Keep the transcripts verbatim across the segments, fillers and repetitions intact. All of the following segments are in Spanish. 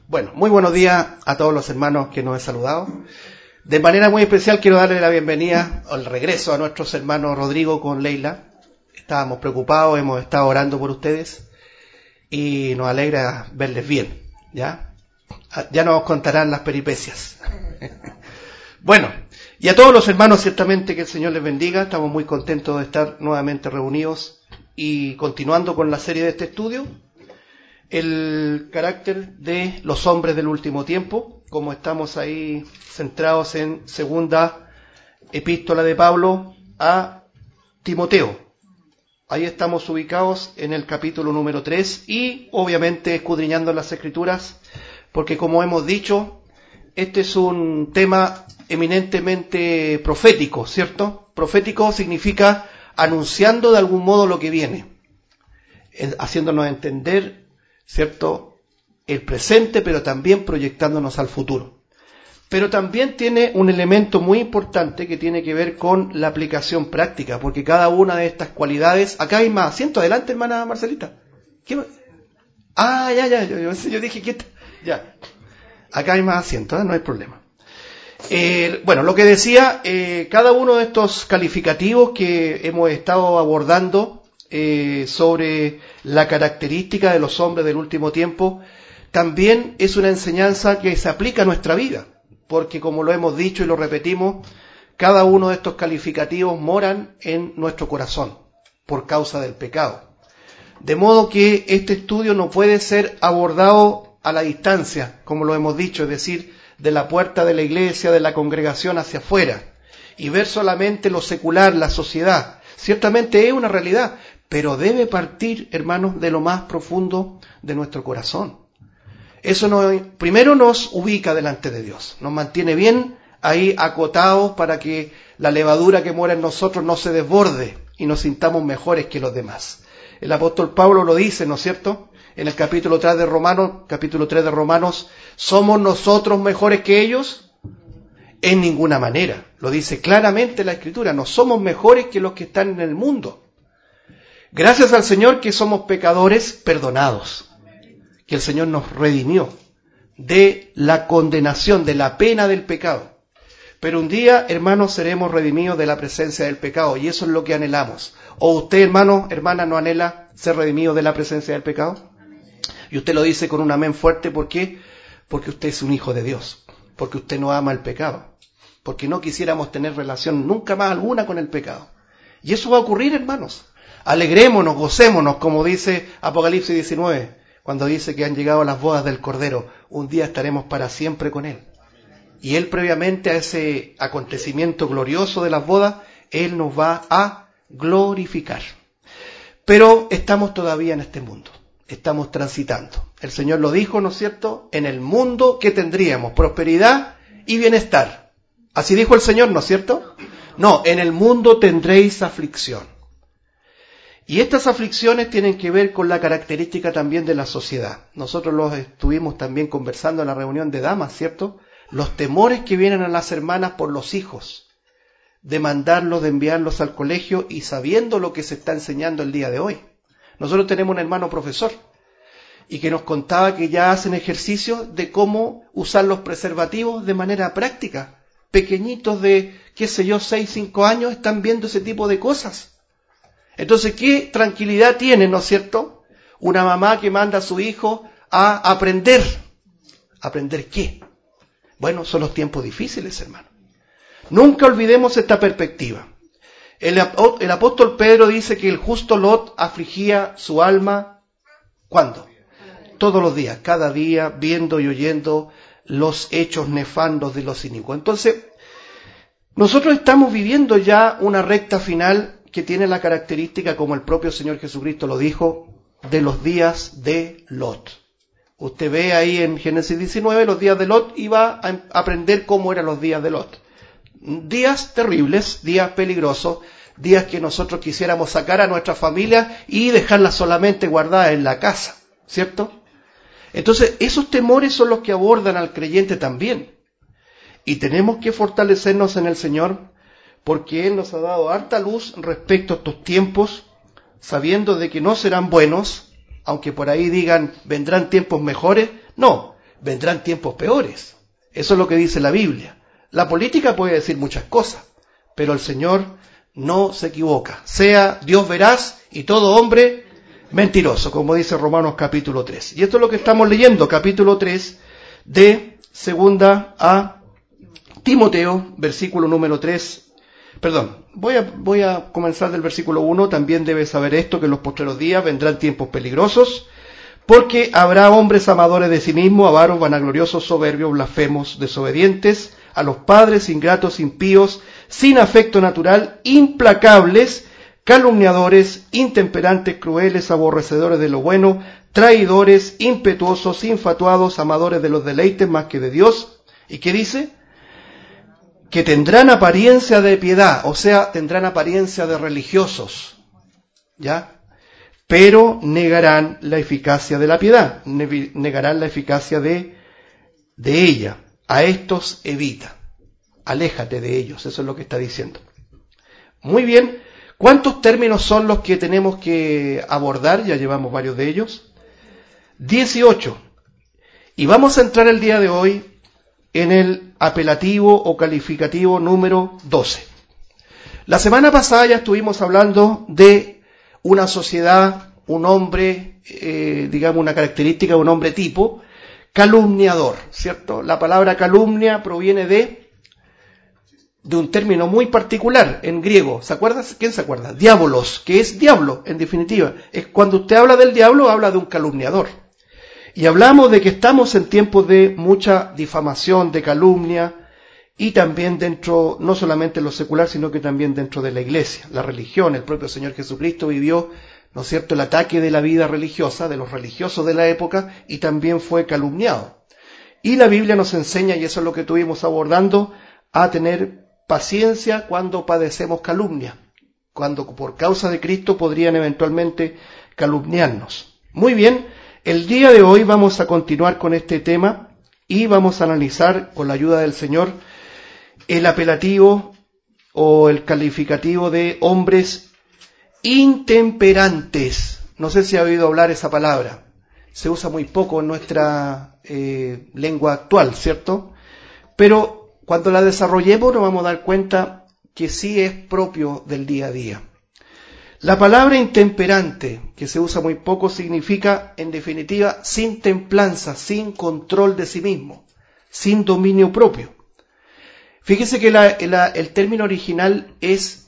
Bueno, muy buenos días a todos los hermanos que nos he saludado. De manera muy especial quiero darle la bienvenida al regreso a nuestros hermanos Rodrigo con Leila. Estábamos preocupados, hemos estado orando por ustedes y nos alegra verles bien, ¿ya? Ya nos contarán las peripecias. Bueno, y a todos los hermanos ciertamente que el Señor les bendiga. Estamos muy contentos de estar nuevamente reunidos y continuando con la serie de este estudio, el carácter de los hombres del último tiempo, como estamos ahí centrados en segunda epístola de Pablo a Timoteo. Ahí estamos ubicados en el capítulo número tres y obviamente escudriñando las Escrituras, porque como hemos dicho, este es un tema eminentemente profético, ¿cierto? Profético significa anunciando de algún modo lo que viene, haciéndonos entender, ¿cierto?, el presente, pero también proyectándonos al futuro. Pero también tiene un elemento muy importante que tiene que ver con la aplicación práctica, porque cada una de estas cualidades... Acá hay más asiento, adelante, hermana Marcelita. ¿Qué? Ah, ya, ya, yo, yo, yo dije que... Ya, acá hay más asiento, ¿eh? No hay problema. Eh, bueno, lo que decía, eh, cada uno de estos calificativos que hemos estado abordando Eh, sobre la característica de los hombres del último tiempo, también es una enseñanza que se aplica a nuestra vida, porque como lo hemos dicho y lo repetimos, cada uno de estos calificativos moran en nuestro corazón por causa del pecado. De modo que este estudio no puede ser abordado a la distancia, como lo hemos dicho, es decir, de la puerta de la iglesia, de la congregación hacia afuera, y ver solamente lo secular, la sociedad. Ciertamente es una realidad, pero debe partir, hermanos, de lo más profundo de nuestro corazón. Eso nos, primero nos ubica delante de Dios, nos mantiene bien ahí acotados para que la levadura que mora en nosotros no se desborde y nos sintamos mejores que los demás. El apóstol Pablo lo dice, ¿no es cierto?, en el capítulo tres de Romanos, capítulo tres de Romanos, ¿somos nosotros mejores que ellos? En ninguna manera. Lo dice claramente la Escritura, no somos mejores que los que están en el mundo. Gracias al Señor que somos pecadores perdonados, que el Señor nos redimió de la condenación, de la pena del pecado. Pero un día, hermanos, seremos redimidos de la presencia del pecado, y eso es lo que anhelamos. ¿O usted, hermano, hermana, no anhela ser redimido de la presencia del pecado? Y usted lo dice con un amén fuerte, ¿por qué? Porque usted es un hijo de Dios, porque usted no ama el pecado, porque no quisiéramos tener relación nunca más alguna con el pecado. Y eso va a ocurrir, hermanos. Alegrémonos, gocémonos, como dice Apocalipsis diecinueve, cuando dice que han llegado las bodas del Cordero. Un día estaremos para siempre con Él. Y Él, previamente a ese acontecimiento glorioso de las bodas, Él nos va a glorificar. Pero estamos todavía en este mundo, estamos transitando. El Señor lo dijo, ¿no es cierto?, en el mundo que tendríamos prosperidad y bienestar. Así dijo el Señor, ¿no es cierto? No, en el mundo tendréis aflicción. Y estas aflicciones tienen que ver con la característica también de la sociedad. Nosotros los estuvimos también conversando en la reunión de damas, ¿cierto? Los temores que vienen a las hermanas por los hijos, de mandarlos, de enviarlos al colegio y sabiendo lo que se está enseñando el día de hoy. Nosotros tenemos un hermano profesor y que nos contaba que ya hacen ejercicio de cómo usar los preservativos de manera práctica. Pequeñitos de, qué sé yo, seis, cinco años están viendo ese tipo de cosas. Entonces, ¿qué tranquilidad tiene, no es cierto?, una mamá que manda a su hijo a aprender. ¿Aprender qué? Bueno, son los tiempos difíciles, hermano. Nunca olvidemos esta perspectiva. El, el apóstol Pedro dice que el justo Lot afligía su alma, ¿cuándo? Todos los días, cada día, viendo y oyendo los hechos nefandos de los inicuos. Entonces, nosotros estamos viviendo ya una recta final que tiene la característica, como el propio Señor Jesucristo lo dijo, de los días de Lot. Usted ve ahí en Génesis diecinueve los días de Lot y va a aprender cómo eran los días de Lot. Días terribles, días peligrosos, días que nosotros quisiéramos sacar a nuestra familia y dejarla solamente guardada en la casa, ¿cierto? Entonces, esos temores son los que abordan al creyente también. Y tenemos que fortalecernos en el Señor, porque Él nos ha dado harta luz respecto a estos tiempos, sabiendo de que no serán buenos, aunque por ahí digan vendrán tiempos mejores, no, vendrán tiempos peores. Eso es lo que dice la Biblia. La política puede decir muchas cosas, pero el Señor no se equivoca. Sea Dios veraz y todo hombre mentiroso, como dice Romanos capítulo tres. Y esto es lo que estamos leyendo, capítulo tres de segunda a Timoteo, versículo número tres. Perdón, voy a, voy a comenzar del versículo uno. También debes saber esto, que en los postreros días vendrán tiempos peligrosos, porque habrá hombres amadores de sí mismos, avaros, vanagloriosos, soberbios, blasfemos, desobedientes a los padres, ingratos, impíos, sin afecto natural, implacables, calumniadores, intemperantes, crueles, aborrecedores de lo bueno, traidores, impetuosos, infatuados, amadores de los deleites más que de Dios. ¿Y qué dice? Que tendrán apariencia de piedad, o sea, tendrán apariencia de religiosos, ¿ya? Pero negarán la eficacia de la piedad, negarán la eficacia de, de ella. A estos evita, aléjate de ellos, eso es lo que está diciendo. Muy bien, ¿cuántos términos son los que tenemos que abordar? Ya llevamos varios de ellos. dieciocho. Y vamos a entrar el día de hoy en el apelativo o calificativo número doce. La semana pasada ya estuvimos hablando de una sociedad, un hombre, eh, digamos una característica de un hombre tipo, calumniador, ¿cierto? La palabra calumnia proviene de, de un término muy particular en griego. ¿Se acuerda? ¿Quién se acuerda? Diabolos, que es diablo, en definitiva. Es cuando usted habla del diablo, habla de un calumniador. Y hablamos de que estamos en tiempos de mucha difamación, de calumnia, y también dentro, no solamente en lo secular, sino que también dentro de la iglesia, la religión. El propio Señor Jesucristo vivió, ¿no es cierto?, el ataque de la vida religiosa, de los religiosos de la época, y también fue calumniado. Y la Biblia nos enseña, y eso es lo que estuvimos abordando, a tener paciencia cuando padecemos calumnia, cuando por causa de Cristo podrían eventualmente calumniarnos. Muy bien, el día de hoy vamos a continuar con este tema y vamos a analizar, con la ayuda del Señor, el apelativo o el calificativo de hombres intemperantes. No sé si ha oído hablar esa palabra. Se usa muy poco en nuestra eh, lengua actual, ¿cierto? Pero cuando la desarrollemos nos vamos a dar cuenta que sí es propio del día a día. La palabra intemperante, que se usa muy poco, significa, en definitiva, sin templanza, sin control de sí mismo, sin dominio propio. Fíjese que la, la, el término original es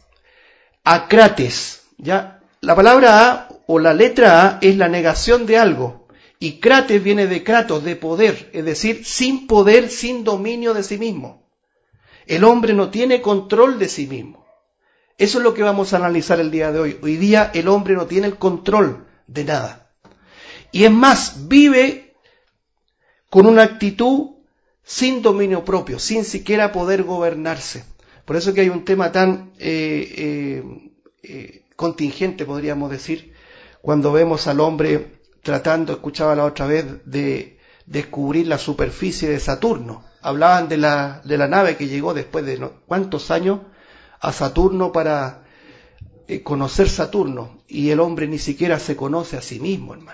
acrates, ¿ya? La palabra a o la letra a es la negación de algo, y krates viene de kratos, de poder, es decir, sin poder, sin dominio de sí mismo. El hombre no tiene control de sí mismo. Eso es lo que vamos a analizar el día de hoy. Hoy día el hombre no tiene el control de nada. Y es más, vive con una actitud sin dominio propio, sin siquiera poder gobernarse. Por eso que hay un tema tan eh, eh, eh, contingente, podríamos decir, cuando vemos al hombre tratando, escuchaba la otra vez, de descubrir la superficie de Saturno. Hablaban de la, de la nave que llegó después de no, cuántos años a Saturno para eh, conocer Saturno, y el hombre ni siquiera se conoce a sí mismo, hermano.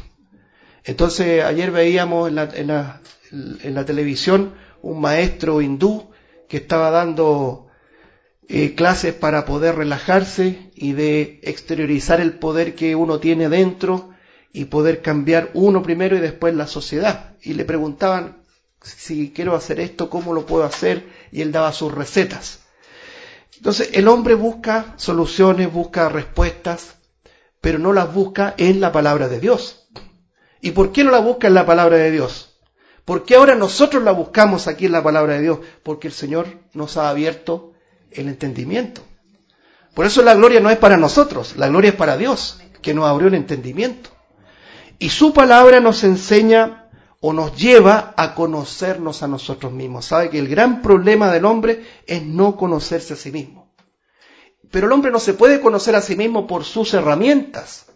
Entonces ayer veíamos en la, en la, en la televisión un maestro hindú que estaba dando eh, clases para poder relajarse y de exteriorizar el poder que uno tiene dentro y poder cambiar uno primero y después la sociedad. Y le preguntaban, si quiero hacer esto, ¿cómo lo puedo hacer? Y él daba sus recetas. Entonces el hombre busca soluciones, busca respuestas, pero no las busca en la palabra de Dios. ¿Y por qué no la busca en la palabra de Dios? ¿Por qué ahora nosotros la buscamos aquí en la palabra de Dios? Porque el Señor nos ha abierto el entendimiento. Por eso la gloria no es para nosotros, la gloria es para Dios, que nos abrió el entendimiento. Y su palabra nos enseña o nos lleva a conocernos a nosotros mismos. Sabe que el gran problema del hombre es no conocerse a sí mismo. Pero el hombre no se puede conocer a sí mismo por sus herramientas,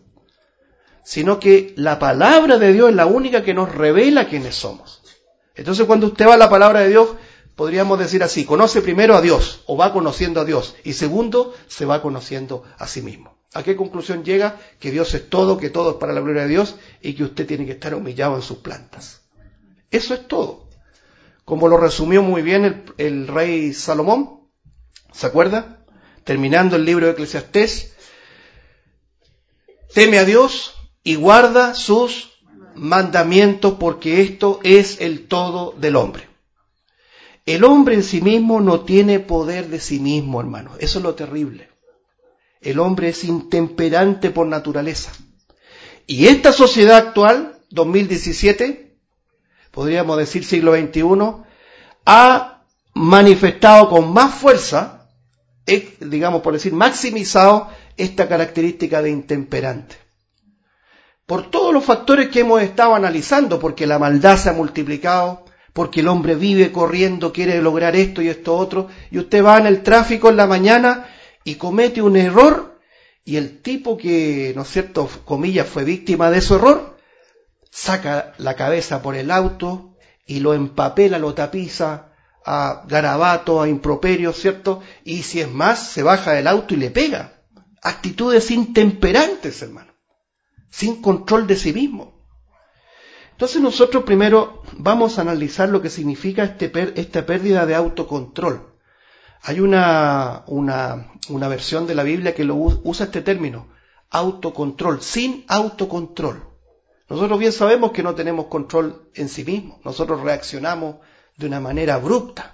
sino que la palabra de Dios es la única que nos revela quiénes somos. Entonces cuando usted va a la palabra de Dios, podríamos decir así, conoce primero a Dios, o va conociendo a Dios, y segundo, se va conociendo a sí mismo. ¿A qué conclusión llega? Que Dios es todo, que todo es para la gloria de Dios, y que usted tiene que estar humillado en sus plantas. Eso es todo. Como lo resumió muy bien el, el rey Salomón, ¿se acuerda? Terminando el libro de Eclesiastés, teme a Dios y guarda sus mandamientos, porque esto es el todo del hombre. El hombre en sí mismo no tiene poder de sí mismo, hermanos. Eso es lo terrible. El hombre es intemperante por naturaleza. Y esta sociedad actual, dos mil diecisiete, podríamos decir siglo veintiuno, ha manifestado con más fuerza, digamos por decir, maximizado esta característica de intemperante. Por todos los factores que hemos estado analizando, porque la maldad se ha multiplicado, porque el hombre vive corriendo, quiere lograr esto y esto otro, y usted va en el tráfico en la mañana y comete un error, y el tipo que, ¿no es cierto?, comillas, fue víctima de ese error, saca la cabeza por el auto y lo empapela, lo tapiza a garabatos, a improperios, ¿cierto? Y si es más, se baja del auto y le pega. Actitudes intemperantes, hermano, sin control de sí mismo. Entonces nosotros primero vamos a analizar lo que significa este per, esta pérdida de autocontrol. Hay una, una, una versión de la Biblia que lo usa este término, autocontrol, sin autocontrol. Nosotros bien sabemos que no tenemos control en sí mismos. Nosotros reaccionamos de una manera abrupta.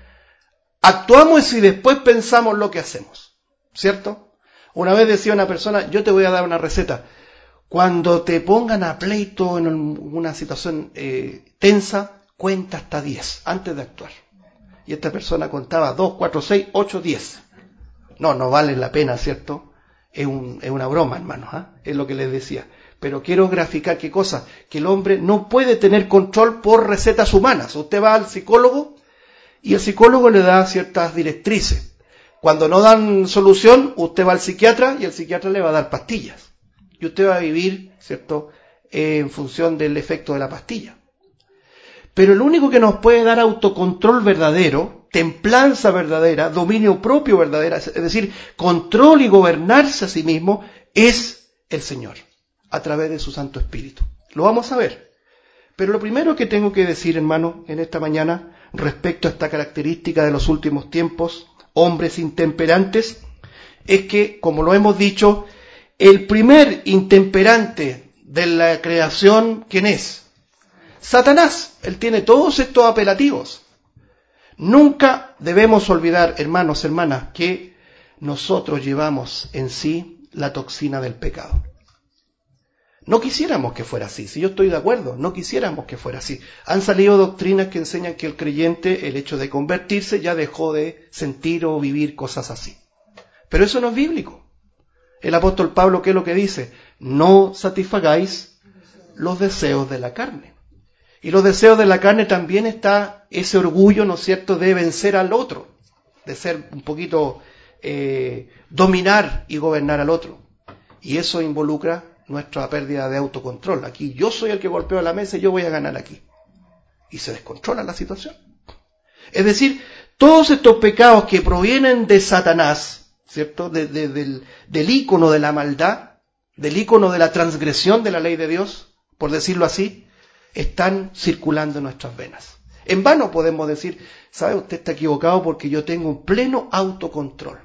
Actuamos y después pensamos lo que hacemos, ¿cierto? Una vez decía una persona, yo te voy a dar una receta. Cuando te pongan a pleito en una situación eh, tensa, cuenta hasta diez antes de actuar. Y esta persona contaba dos, cuatro, seis, ocho, diez. No, no vale la pena, ¿cierto? Es, un, es una broma, hermanos, ¿eh? Es lo que les decía. Pero quiero graficar qué cosa, que el hombre no puede tener control por recetas humanas. Usted va al psicólogo y el psicólogo le da ciertas directrices. Cuando no dan solución, usted va al psiquiatra y el psiquiatra le va a dar pastillas. Y usted va a vivir, ¿cierto?, eh, en función del efecto de la pastilla. Pero el único que nos puede dar autocontrol verdadero, templanza verdadera, dominio propio verdadero, es decir, control y gobernarse a sí mismo, es el Señor, a través de su Santo Espíritu. Lo vamos a ver. Pero lo primero que tengo que decir, hermano, en esta mañana, respecto a esta característica de los últimos tiempos, hombres intemperantes, es que, como lo hemos dicho, el primer intemperante de la creación, ¿quién es? Satanás. Él tiene todos estos apelativos. Nunca debemos olvidar, hermanos, hermanas, que nosotros llevamos en sí la toxina del pecado. No quisiéramos que fuera así, si yo estoy de acuerdo, no quisiéramos que fuera así. Han salido doctrinas que enseñan que el creyente, el hecho de convertirse, ya dejó de sentir o vivir cosas así. Pero eso no es bíblico. El apóstol Pablo, ¿qué es lo que dice? No satisfagáis los deseos de la carne. Y los deseos de la carne también está ese orgullo, ¿no es cierto?, de vencer al otro, de ser un poquito, eh, dominar y gobernar al otro. Y eso involucra nuestra pérdida de autocontrol. Aquí yo soy el que golpeo la mesa y yo voy a ganar aquí. Y se descontrola la situación. Es decir, todos estos pecados que provienen de Satanás, ¿cierto?, de, de, del, del ícono de la maldad, del ícono de la transgresión de la ley de Dios, por decirlo así, están circulando en nuestras venas. En vano podemos decir, ¿sabe? Usted está equivocado porque yo tengo un pleno autocontrol.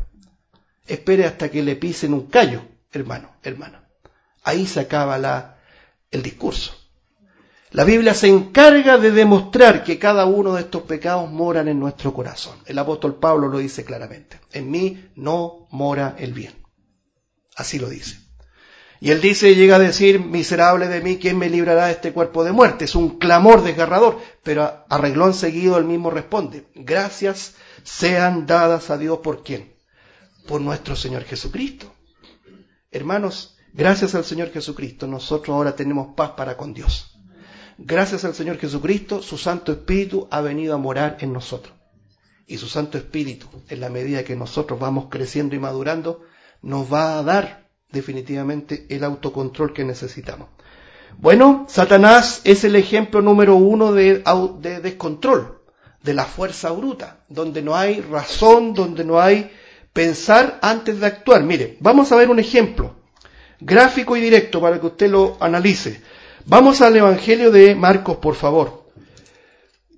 Espere hasta que le pisen un callo, hermano, hermana. Ahí se acaba la, el discurso. La Biblia se encarga de demostrar que cada uno de estos pecados moran en nuestro corazón. El apóstol Pablo lo dice claramente. En mí no mora el bien. Así lo dice. Y él dice, llega a decir, miserable de mí, ¿quién me librará de este cuerpo de muerte? Es un clamor desgarrador, pero a reglón seguido él mismo responde, gracias sean dadas a Dios, ¿por quién? Por nuestro Señor Jesucristo. Hermanos, gracias al Señor Jesucristo, nosotros ahora tenemos paz para con Dios. Gracias al Señor Jesucristo, su Santo Espíritu ha venido a morar en nosotros. Y su Santo Espíritu, en la medida que nosotros vamos creciendo y madurando, nos va a dar definitivamente el autocontrol que necesitamos. Bueno, Satanás es el ejemplo número uno de, de descontrol, de la fuerza bruta, donde no hay razón, donde no hay pensar antes de actuar. Mire, vamos a ver un ejemplo gráfico y directo para que usted lo analice. Vamos al Evangelio de Marcos, por favor.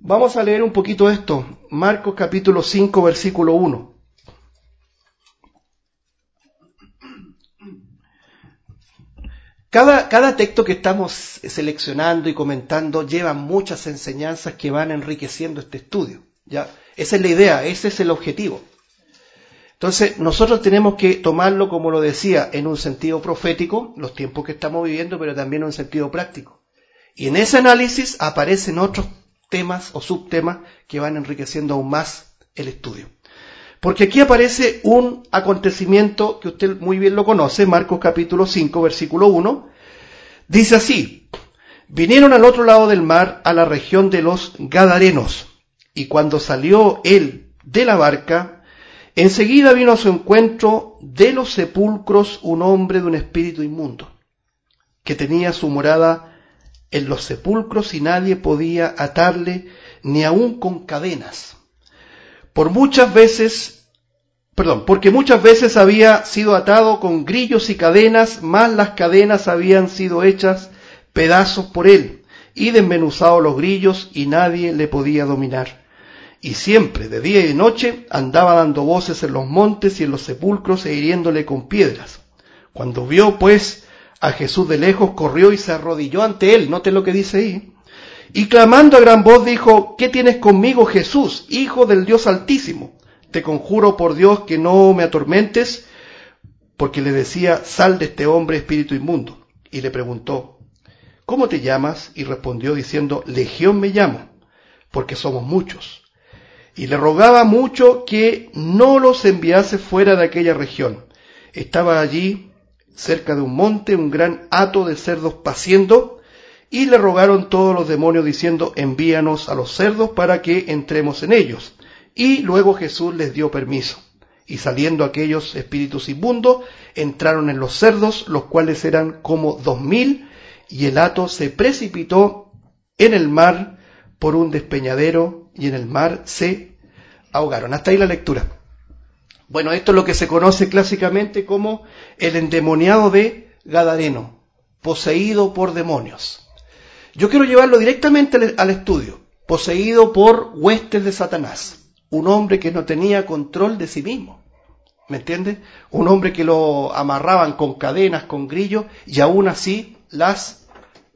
Vamos a leer un poquito esto. Marcos capítulo cinco, versículo uno. Cada, cada texto que estamos seleccionando y comentando lleva muchas enseñanzas que van enriqueciendo este estudio, ¿ya? Esa es la idea, ese es el objetivo. Entonces, nosotros tenemos que tomarlo, como lo decía, en un sentido profético, los tiempos que estamos viviendo, pero también en un sentido práctico. Y en ese análisis aparecen otros temas o subtemas que van enriqueciendo aún más el estudio. Porque aquí aparece un acontecimiento que usted muy bien lo conoce, Marcos capítulo cinco, versículo uno, dice así: vinieron al otro lado del mar, a la región de los Gadarenos, y cuando salió él de la barca, enseguida vino a su encuentro de los sepulcros un hombre de un espíritu inmundo, que tenía su morada en los sepulcros y nadie podía atarle ni aun con cadenas. Por muchas veces, perdón, porque muchas veces había sido atado con grillos y cadenas, mas las cadenas habían sido hechas pedazos por él y desmenuzados los grillos y nadie le podía dominar. Y siempre, de día y de noche, andaba dando voces en los montes y en los sepulcros e hiriéndole con piedras. Cuando vio, pues, a Jesús de lejos, corrió y se arrodilló ante él, note lo que dice ahí, y clamando a gran voz dijo: ¿qué tienes conmigo, Jesús, Hijo del Dios Altísimo? Te conjuro por Dios que no me atormentes, porque le decía: sal de este hombre, espíritu inmundo. Y le preguntó: ¿cómo te llamas? Y respondió diciendo: Legión me llamo, porque somos muchos. Y le rogaba mucho que no los enviase fuera de aquella región. Estaba allí, cerca de un monte, un gran hato de cerdos paciendo, y le rogaron todos los demonios diciendo: envíanos a los cerdos para que entremos en ellos. Y luego Jesús les dio permiso. Y saliendo aquellos espíritus inmundos, entraron en los cerdos, los cuales eran como dos mil, y el hato se precipitó en el mar por un despeñadero, y en el mar se ahogaron. Hasta ahí la lectura. Bueno, esto es lo que se conoce clásicamente como el endemoniado de Gadareno, poseído por demonios. Yo quiero llevarlo directamente al estudio. Poseído por huestes de Satanás. Un hombre que no tenía control de sí mismo. ¿Me entiendes? Un hombre que lo amarraban con cadenas, con grillos, y aún así las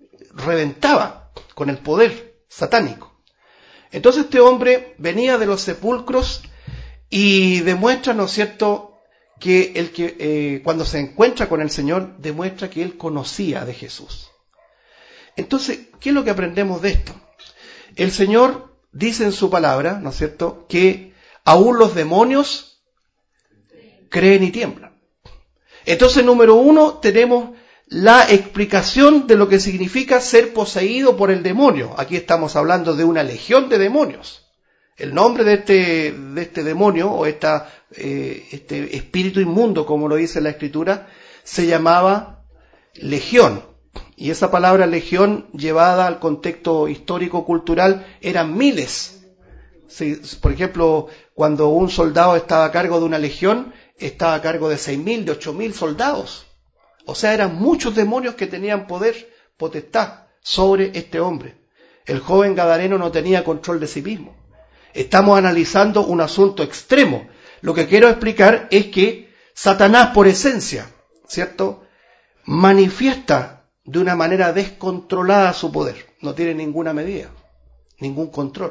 reventaba con el poder satánico. Entonces este hombre venía de los sepulcros y demuestra, ¿no es cierto?, que, el que eh, cuando se encuentra con el Señor, demuestra que él conocía de Jesús. Entonces, ¿qué es lo que aprendemos de esto? El Señor dice en su palabra, ¿no es cierto?, que aún los demonios creen y tiemblan. Entonces, número uno, tenemos la explicación de lo que significa ser poseído por el demonio. Aquí estamos hablando de una legión de demonios. El nombre de este, de este demonio, o esta, eh, este espíritu inmundo, como lo dice la Escritura, se llamaba legión. Y esa palabra legión, llevada al contexto histórico-cultural, eran miles. Sí, por ejemplo, cuando un soldado estaba a cargo de una legión, estaba a cargo de seis mil, de ocho mil soldados. O sea, eran muchos demonios que tenían poder, potestad sobre este hombre. El joven gadareno no tenía control de sí mismo. Estamos analizando un asunto extremo. Lo que quiero explicar es que Satanás, por esencia, ¿cierto?, manifiesta de una manera descontrolada su poder. No tiene ninguna medida, ningún control.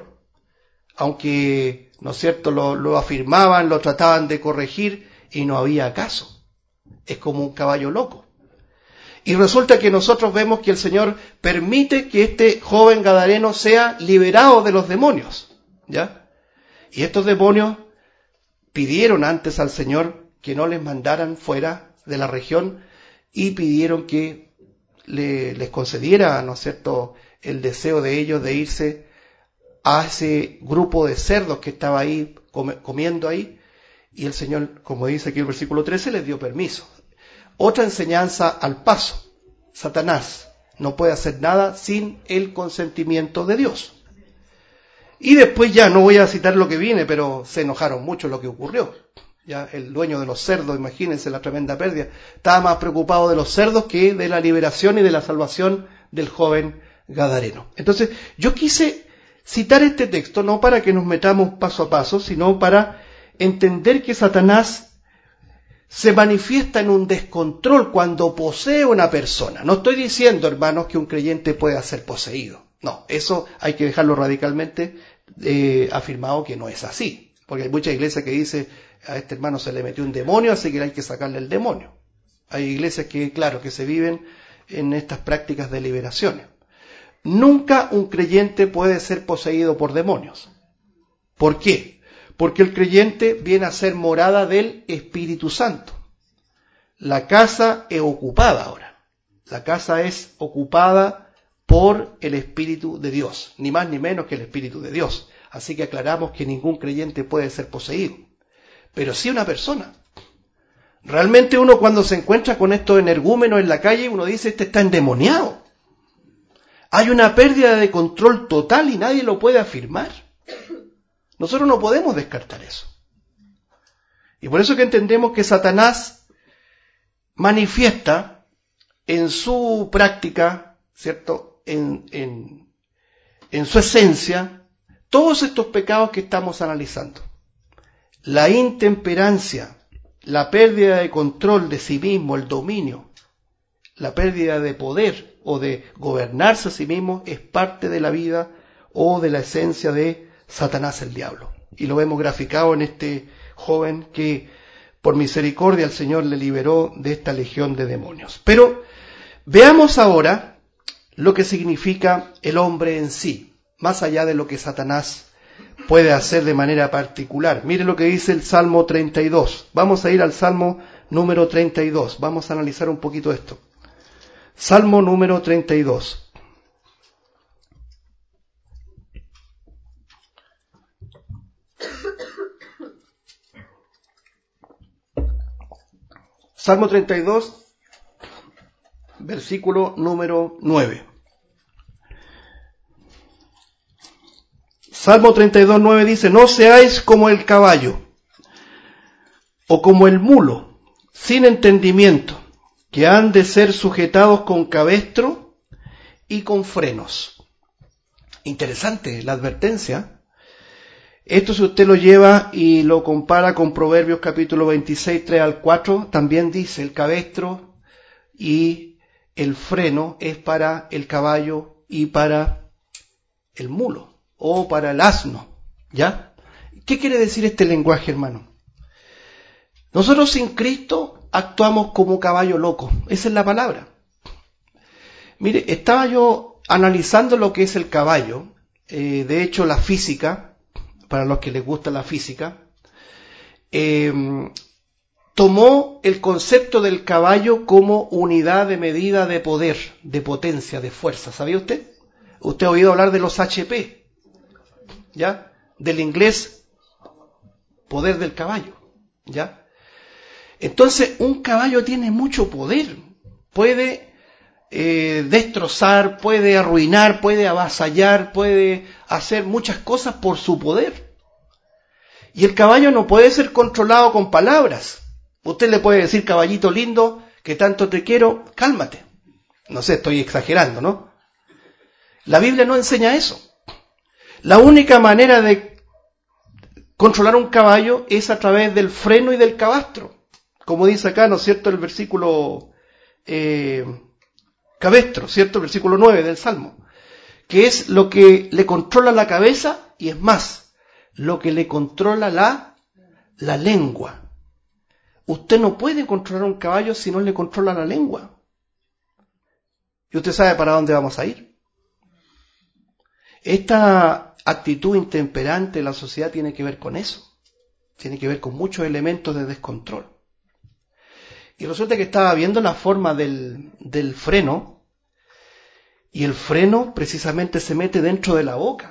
Aunque, ¿no es cierto?, lo, lo afirmaban, lo trataban de corregir y no había caso. Es como un caballo loco. Y resulta que nosotros vemos que el Señor permite que este joven gadareno sea liberado de los demonios. ¿Ya? Y estos demonios pidieron antes al Señor que no les mandaran fuera de la región y pidieron que le, les concediera, ¿no es cierto?, el deseo de ellos de irse a ese grupo de cerdos que estaba ahí comiendo ahí, y el Señor, como dice aquí el versículo trece, les dio permiso. Otra enseñanza al paso: Satanás no puede hacer nada sin el consentimiento de Dios. Y después ya, no voy a citar lo que viene, pero se enojaron mucho lo que ocurrió. Ya el dueño de los cerdos, imagínense la tremenda pérdida, estaba más preocupado de los cerdos que de la liberación y de la salvación del joven gadareno. Entonces, yo quise citar este texto no para que nos metamos paso a paso, sino para entender que Satanás se manifiesta en un descontrol cuando posee a una persona. No estoy diciendo, hermanos, que un creyente pueda ser poseído. No, eso hay que dejarlo radicalmente eh, afirmado que no es así. Porque hay muchas iglesias que dicen, a este hermano se le metió un demonio, así que hay que sacarle el demonio. Hay iglesias que, claro, que se viven en estas prácticas de liberaciones. Nunca un creyente puede ser poseído por demonios. ¿Por qué? Porque el creyente viene a ser morada del Espíritu Santo. La casa es ocupada ahora. La casa es ocupada por el Espíritu de Dios, ni más ni menos que el Espíritu de Dios. Así que aclaramos que ningún creyente puede ser poseído, pero sí una persona. Realmente uno cuando se encuentra con estos energúmenos en la calle, uno dice, este está endemoniado. Hay una pérdida de control total y nadie lo puede afirmar. Nosotros no podemos descartar eso. Y por eso que entendemos que Satanás manifiesta en su práctica, ¿cierto?, en, en, en su esencia, todos estos pecados que estamos analizando. La intemperancia, la pérdida de control de sí mismo, el dominio, la pérdida de poder o de gobernarse a sí mismo es parte de la vida o de la esencia de Satanás el diablo. Y lo vemos graficado en este joven que por misericordia el Señor le liberó de esta legión de demonios. Pero veamos ahora lo que significa el hombre en sí, más allá de lo que Satanás puede hacer de manera particular. Mire lo que dice el Salmo treinta y dos. Vamos a ir al Salmo número treinta y dos. Vamos a analizar un poquito esto. Salmo número treinta y dos. Salmo treinta y dos, versículo número nueve. Salmo treinta y dos, nueve dice, no seáis como el caballo o como el mulo, sin entendimiento, que han de ser sujetados con cabestro y con frenos. Interesante la advertencia. Esto, si usted lo lleva y lo compara con Proverbios capítulo veintiséis, tres al cuatro, también dice el cabestro y el freno es para el caballo y para el mulo o para el asno, ¿ya? ¿Qué quiere decir este lenguaje, hermano? Nosotros sin Cristo actuamos como caballo loco, esa es la palabra. Mire, estaba yo analizando lo que es el caballo, eh, de hecho la física, para los que les gusta la física, eh, tomó el concepto del caballo como unidad de medida de poder, de potencia, de fuerza. ¿Sabía usted? Usted ha oído hablar de los H P, ¿ya? Del inglés, poder del caballo, ¿ya? Entonces, un caballo tiene mucho poder. Puede eh, destrozar, puede arruinar, puede avasallar, puede hacer muchas cosas por su poder. Y el caballo no puede ser controlado con palabras. Usted le puede decir, caballito lindo, que tanto te quiero, cálmate. No sé, estoy exagerando, ¿no? La Biblia no enseña eso. La única manera de controlar un caballo es a través del freno y del cabastro. Como dice acá, ¿no es cierto?, el versículo eh, cabestro, ¿cierto?, el versículo nueve del Salmo, que es lo que le controla la cabeza y es más, lo que le controla la, la lengua. Usted no puede controlar un caballo si no le controla la lengua. Y usted sabe para dónde vamos a ir. Esta actitud intemperante de la sociedad tiene que ver con eso. Tiene que ver con muchos elementos de descontrol. Y resulta que estaba viendo la forma del, del freno, y el freno precisamente se mete dentro de la boca.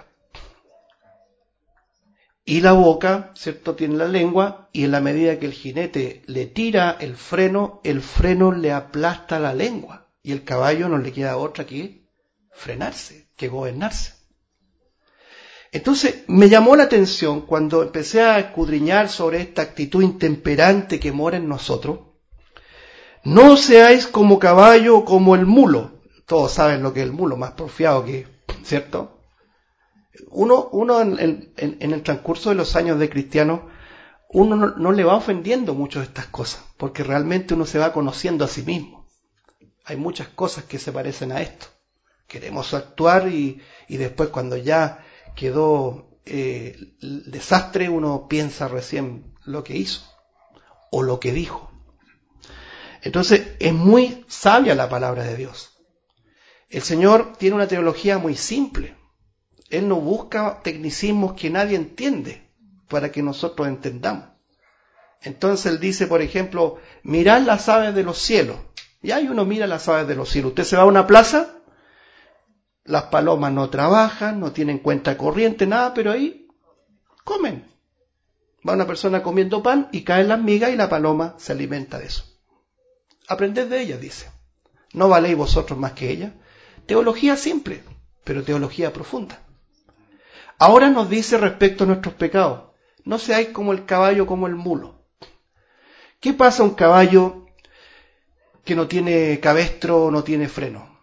Y la boca, ¿cierto?, tiene la lengua, y en la medida que el jinete le tira el freno, el freno le aplasta la lengua. Y el caballo no le queda otra que frenarse, que gobernarse. Entonces, me llamó la atención cuando empecé a escudriñar sobre esta actitud intemperante que mora en nosotros. No seáis como caballo o como el mulo. Todos saben lo que es el mulo, más porfiado que, ¿cierto? Uno, uno en, en, en el transcurso de los años de cristiano, uno no, no le va ofendiendo mucho estas cosas, porque realmente uno se va conociendo a sí mismo. Hay muchas cosas que se parecen a esto. Queremos actuar y, y después cuando ya quedó eh, el desastre, uno piensa recién lo que hizo o lo que dijo. Entonces es muy sabia la palabra de Dios. El Señor tiene una teología muy simple. Él no busca tecnicismos que nadie entiende para que nosotros entendamos. Entonces Él dice, por ejemplo, mirad las aves de los cielos. Y ahí uno mira las aves de los cielos. Usted se va a una plaza, las palomas no trabajan, no tienen cuenta corriente, nada, pero ahí comen. Va una persona comiendo pan y caen las migas y la paloma se alimenta de eso. Aprended de ella, dice. ¿No valéis vosotros más que ella? Teología simple, pero teología profunda. Ahora nos dice respecto a nuestros pecados, no seáis como el caballo, como el mulo. ¿Qué pasa a un caballo que no tiene cabestro, no tiene freno?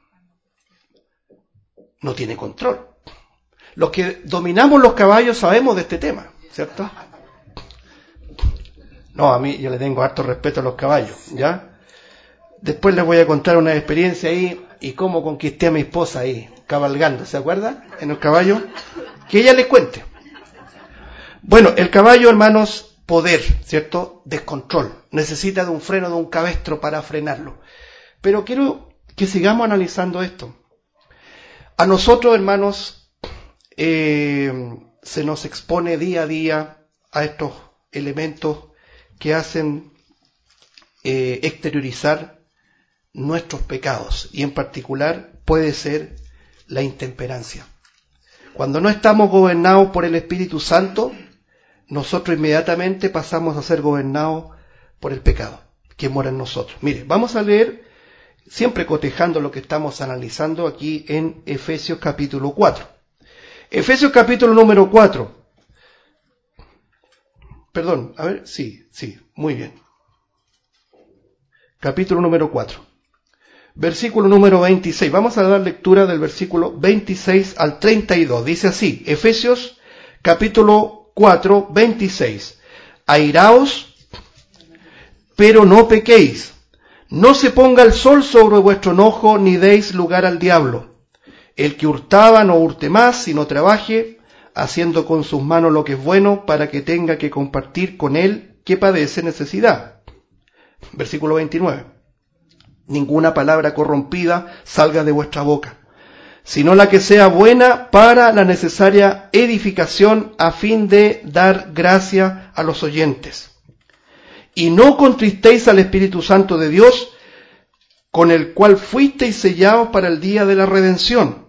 No tiene control. Los que dominamos los caballos sabemos de este tema, ¿cierto? No, a mí yo le tengo harto respeto a los caballos, ¿ya? Después les voy a contar una experiencia ahí y cómo conquisté a mi esposa ahí, cabalgando, ¿se acuerda? En el caballo. Que ella les cuente. Bueno, el caballo, hermanos, poder, ¿cierto? Descontrol. Necesita de un freno, de un cabestro para frenarlo. Pero quiero que sigamos analizando esto. A nosotros, hermanos, eh, se nos expone día a día a estos elementos que hacen eh, exteriorizar nuestros pecados, y en particular puede ser la intemperancia. Cuando no estamos gobernados por el Espíritu Santo, nosotros inmediatamente pasamos a ser gobernados por el pecado que mora en nosotros. Mire, vamos a leer, siempre cotejando lo que estamos analizando aquí en Efesios capítulo cuatro. Efesios capítulo número cuatro. Perdón, a ver, sí, sí, muy bien. Capítulo número cuatro. Versículo número veintiséis. Vamos a dar lectura del versículo veintiséis al treinta y dos. Dice así, Efesios capítulo cuatro, veintiséis. Airaos, pero no pequéis. No se ponga el sol sobre vuestro enojo, ni deis lugar al diablo. El que hurtaba no hurte más, sino trabaje, haciendo con sus manos lo que es bueno, para que tenga que compartir con él que padece necesidad. Versículo veintinueve. Ninguna palabra corrompida salga de vuestra boca, sino la que sea buena para la necesaria edificación, a fin de dar gracia a los oyentes. Y no contristéis al Espíritu Santo de Dios, con el cual fuisteis sellados para el día de la redención.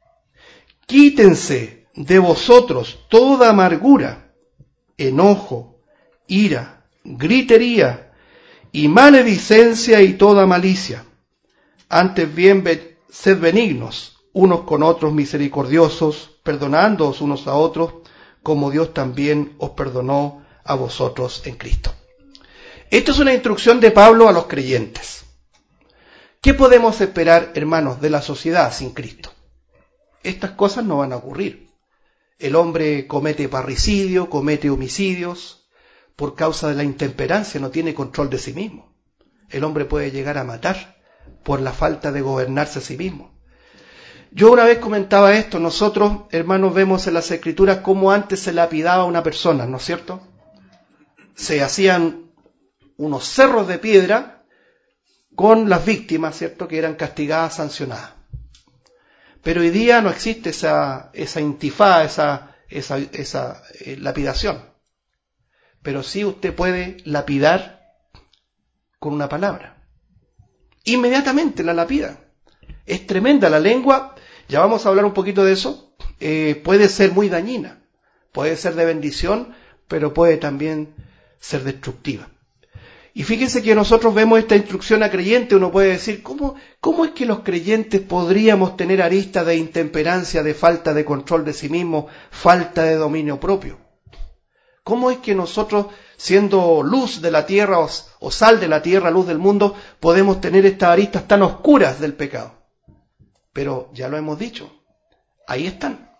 Quítense de vosotros toda amargura, enojo, ira, gritería, y maledicencia y toda malicia. Antes bien, sed benignos, unos con otros misericordiosos, perdonándoos unos a otros, como Dios también os perdonó a vosotros en Cristo. Esto es una instrucción de Pablo a los creyentes. ¿Qué podemos esperar, hermanos, de la sociedad sin Cristo? Estas cosas no van a ocurrir. El hombre comete parricidio, comete homicidios, por causa de la intemperancia, no tiene control de sí mismo. El hombre puede llegar a matar por la falta de gobernarse a sí mismo. Yo una vez comentaba esto, nosotros, hermanos, vemos en las Escrituras cómo antes se lapidaba a una persona, ¿no es cierto? Se hacían unos cerros de piedra con las víctimas, ¿cierto?, que eran castigadas, sancionadas. Pero hoy día no existe esa, esa intifada, esa, esa, esa eh, lapidación. Pero sí usted puede lapidar con una palabra. Inmediatamente la lapida. Es tremenda la lengua, ya vamos a hablar un poquito de eso, eh, puede ser muy dañina, puede ser de bendición, pero puede también ser destructiva. Y fíjense que nosotros vemos esta instrucción a creyentes, uno puede decir, ¿cómo, cómo es que los creyentes podríamos tener aristas de intemperancia, de falta de control de sí mismo, falta de dominio propio? ¿Cómo es que nosotros, siendo luz de la tierra o, o sal de la tierra, luz del mundo, podemos tener estas aristas tan oscuras del pecado? Pero ya lo hemos dicho, ahí están.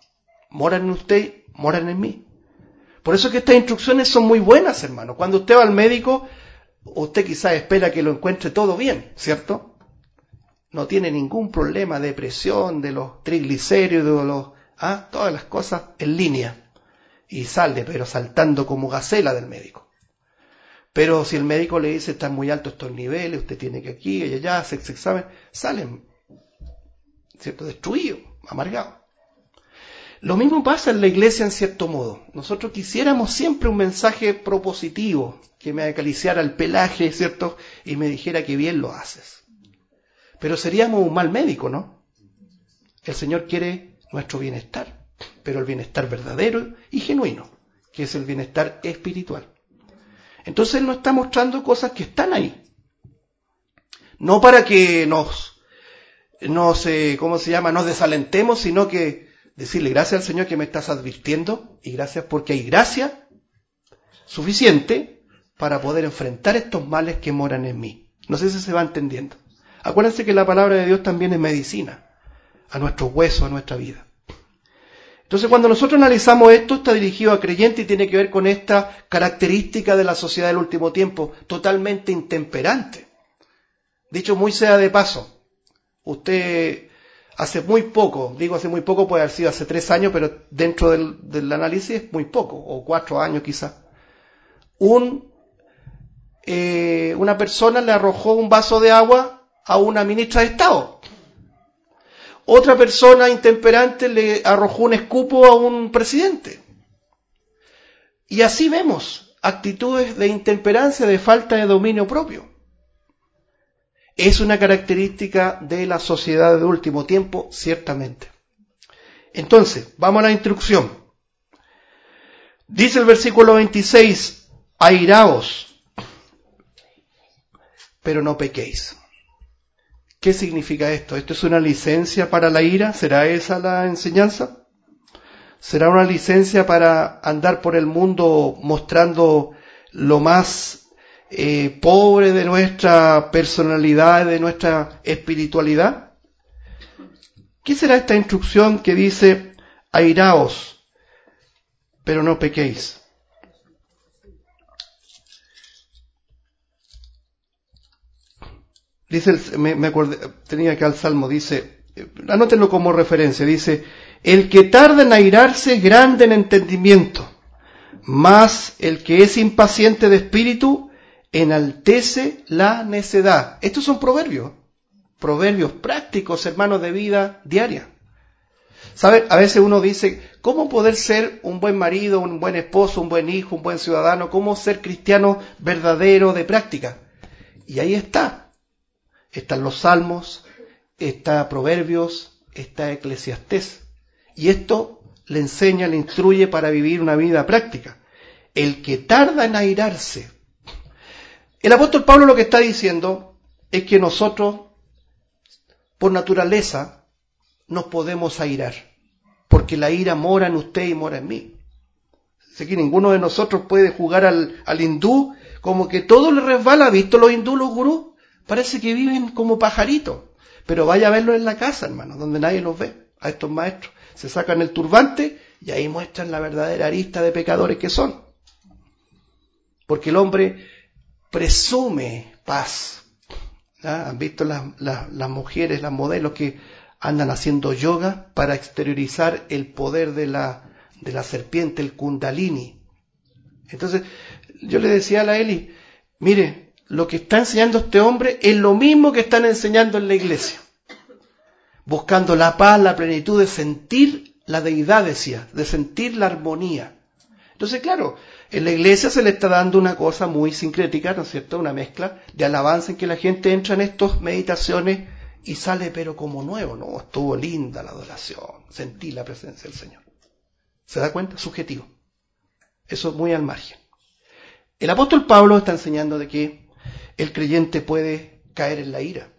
moran en usted, moran en mí. Por eso es que estas instrucciones son muy buenas, hermano. Cuando usted va al médico, usted quizás espera que lo encuentre todo bien, ¿cierto? No tiene ningún problema de presión, de los triglicéridos, de los, ah, todas las cosas en línea. Y sale, pero saltando como gacela del médico. Pero si el médico le dice, están muy altos estos niveles, usted tiene que aquí y allá, hace ese examen, salen, ¿cierto? Destruidos, amargados. Lo mismo pasa en la iglesia en cierto modo. Nosotros quisiéramos siempre un mensaje propositivo, que me acariciara el pelaje, ¿cierto? Y me dijera que bien lo haces. Pero seríamos un mal médico, ¿no? El Señor quiere nuestro bienestar, pero el bienestar verdadero y genuino, que es el bienestar espiritual. Entonces Él nos está mostrando cosas que están ahí. No para que nos, nos eh, ¿cómo se llama?, nos desalentemos, sino que decirle gracias al Señor que me estás advirtiendo y gracias porque hay gracia suficiente para poder enfrentar estos males que moran en mí. No sé si se va entendiendo. Acuérdense que la palabra de Dios también es medicina a nuestros huesos, a nuestra vida. Entonces cuando nosotros analizamos esto, está dirigido a creyentes y tiene que ver con esta característica de la sociedad del último tiempo, totalmente intemperante. Dicho muy sea de paso, usted hace muy poco, digo hace muy poco, puede haber sido hace tres años, pero dentro del, del análisis es muy poco, o cuatro años quizás, un, eh, una persona le arrojó un vaso de agua a una ministra de Estado. Otra persona intemperante le arrojó un escupo a un presidente. Y así vemos actitudes de intemperancia, de falta de dominio propio. Es una característica de la sociedad del último tiempo, ciertamente. Entonces, vamos a la instrucción. Dice el versículo veintiséis, airaos, pero no pequéis. ¿Qué significa esto? ¿Esto es una licencia para la ira? ¿Será esa la enseñanza? ¿Será una licencia para andar por el mundo mostrando lo más eh, pobre de nuestra personalidad, de nuestra espiritualidad? ¿Qué será esta instrucción que dice, airaos, pero no pequéis? Dice, el, me, me acordé, tenía acá el Salmo, dice, anótenlo como referencia, dice, el que tarda en airarse es grande en entendimiento, mas el que es impaciente de espíritu enaltece la necedad. Estos son proverbios, proverbios prácticos, hermanos, de vida diaria. ¿Sabe? A veces uno dice, ¿cómo poder ser un buen marido, un buen esposo, un buen hijo, un buen ciudadano? ¿Cómo ser cristiano verdadero de práctica? Y ahí está. Están los Salmos, está Proverbios, está Eclesiastés. Y esto le enseña, le instruye para vivir una vida práctica. El que tarda en airarse. El apóstol Pablo lo que está diciendo es que nosotros, por naturaleza, nos podemos airar. Porque la ira mora en usted y mora en mí. Así que ninguno de nosotros puede jugar al, al hindú como que todo le resbala. ¿Visto los hindú, los gurús? Parece que viven como pajaritos, pero vaya a verlos en la casa, hermano, donde nadie los ve, a estos maestros. Se sacan el turbante y ahí muestran la verdadera arista de pecadores que son. Porque el hombre presume paz. ¿Ah? ¿Han visto las, las, las mujeres, las modelos que andan haciendo yoga para exteriorizar el poder de la, de la serpiente, el kundalini? Entonces, yo le decía a la Eli, mire, lo que está enseñando este hombre es lo mismo que están enseñando en la iglesia. Buscando la paz, la plenitud de sentir la deidad, decía, de sentir la armonía. Entonces, claro, en la iglesia se le está dando una cosa muy sincrética, ¿no es cierto? Una mezcla de alabanza en que la gente entra en estas meditaciones y sale pero como nuevo, ¿no? Estuvo linda la adoración, sentí la presencia del Señor. ¿Se da cuenta? Subjetivo. Eso es muy al margen. El apóstol Pablo está enseñando de que el creyente puede caer en la ira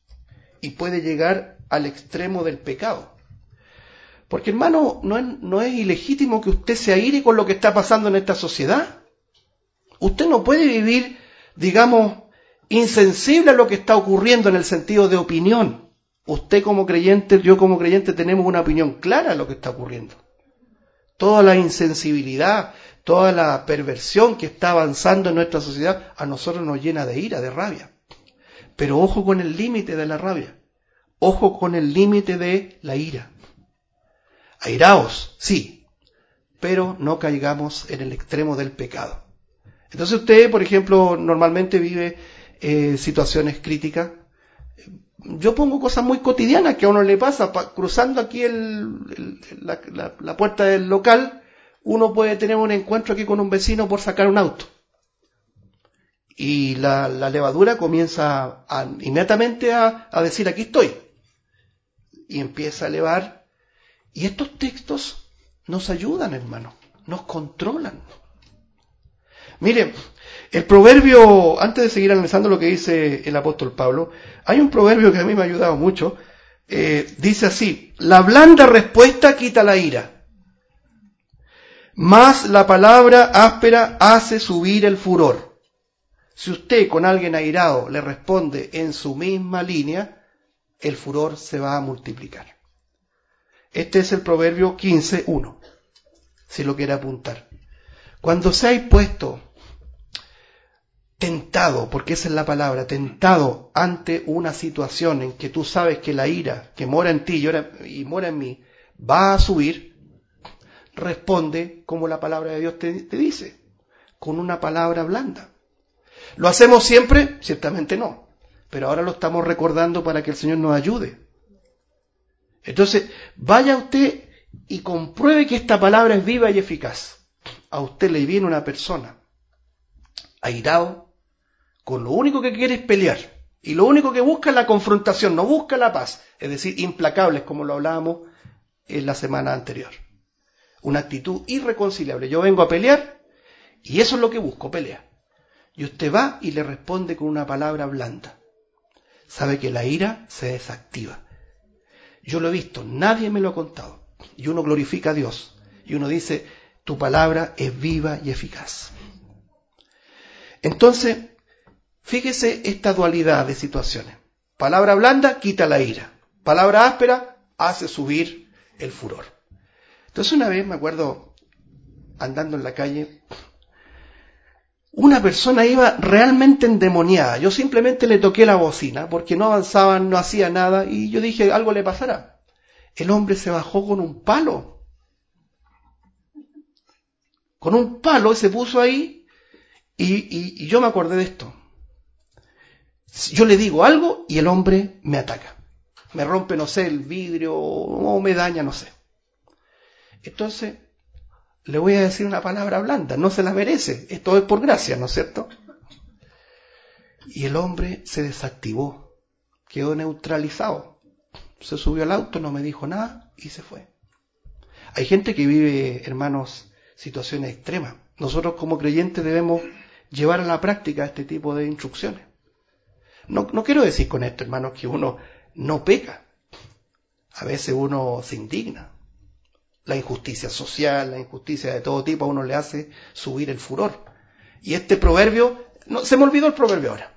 y puede llegar al extremo del pecado. Porque, hermano, no es, no es ilegítimo que usted se aire con lo que está pasando en esta sociedad. Usted no puede vivir, digamos, insensible a lo que está ocurriendo en el sentido de opinión. Usted como creyente, yo como creyente tenemos una opinión clara de lo que está ocurriendo. toda la insensibilidad, toda la perversión que está avanzando en nuestra sociedad, a nosotros nos llena de ira, de rabia. Pero ojo con el límite de la rabia. Ojo con el límite de la ira. Airaos, sí, pero no caigamos en el extremo del pecado. Entonces usted, por ejemplo, normalmente vive eh, situaciones críticas. Yo pongo cosas muy cotidianas que a uno le pasa. Pa, cruzando aquí el, el, la, la, la puerta del local, uno puede tener un encuentro aquí con un vecino por sacar un auto. Y la, la levadura comienza a, inmediatamente a, a decir, aquí estoy. Y empieza a elevar. Y estos textos nos ayudan, hermano, nos controlan. Miren, el proverbio, antes de seguir analizando lo que dice el apóstol Pablo, hay un proverbio que a mí me ha ayudado mucho. Eh, dice así: la blanda respuesta quita la ira, mas la palabra áspera hace subir el furor. Si usted con alguien airado le responde en su misma línea, el furor se va a multiplicar. Este es el proverbio quince uno, si lo quiere apuntar. Cuando seáis puesto tentado, porque esa es la palabra, tentado ante una situación en que tú sabes que la ira que mora en ti y mora en mí va a subir, responde como la palabra de Dios te, te dice, con una palabra blanda. ¿Lo hacemos siempre? Ciertamente no, pero ahora lo estamos recordando para que el Señor nos ayude. Entonces, vaya usted y compruebe que esta palabra es viva y eficaz. A usted le viene una persona airado, con lo único que quiere es pelear, y lo único que busca es la confrontación, no busca la paz, es decir, implacables, como lo hablábamos en la semana anterior. Una actitud irreconciliable. Yo vengo a pelear, y eso es lo que busco, pelea. Y usted va y le responde con una palabra blanda. Sabe que la ira se desactiva. Yo lo he visto, nadie me lo ha contado. Y uno glorifica a Dios. Y uno dice, tu palabra es viva y eficaz. Entonces, fíjese esta dualidad de situaciones. Palabra blanda quita la ira. Palabra áspera hace subir el furor. Entonces una vez, me acuerdo, andando en la calle, una persona iba realmente endemoniada. Yo simplemente le toqué la bocina porque no avanzaba, no hacía nada y yo dije, algo le pasará. El hombre se bajó con un palo. Con un palo se puso ahí y, y, y yo me acordé de esto. Yo le digo algo y el hombre me ataca. Me rompe, no sé, el vidrio o me daña, no sé. Entonces, le voy a decir una palabra blanda, no se la merece, esto es por gracia, ¿no es cierto? Y el hombre se desactivó, quedó neutralizado, se subió al auto, no me dijo nada y se fue. Hay gente que vive, hermanos, situaciones extremas. Nosotros como creyentes debemos llevar a la práctica este tipo de instrucciones. No, no quiero decir con esto, hermanos, que uno no peca. A veces uno se indigna. La injusticia social, la injusticia de todo tipo a uno le hace subir el furor. Y este proverbio, no, se me olvidó el proverbio ahora.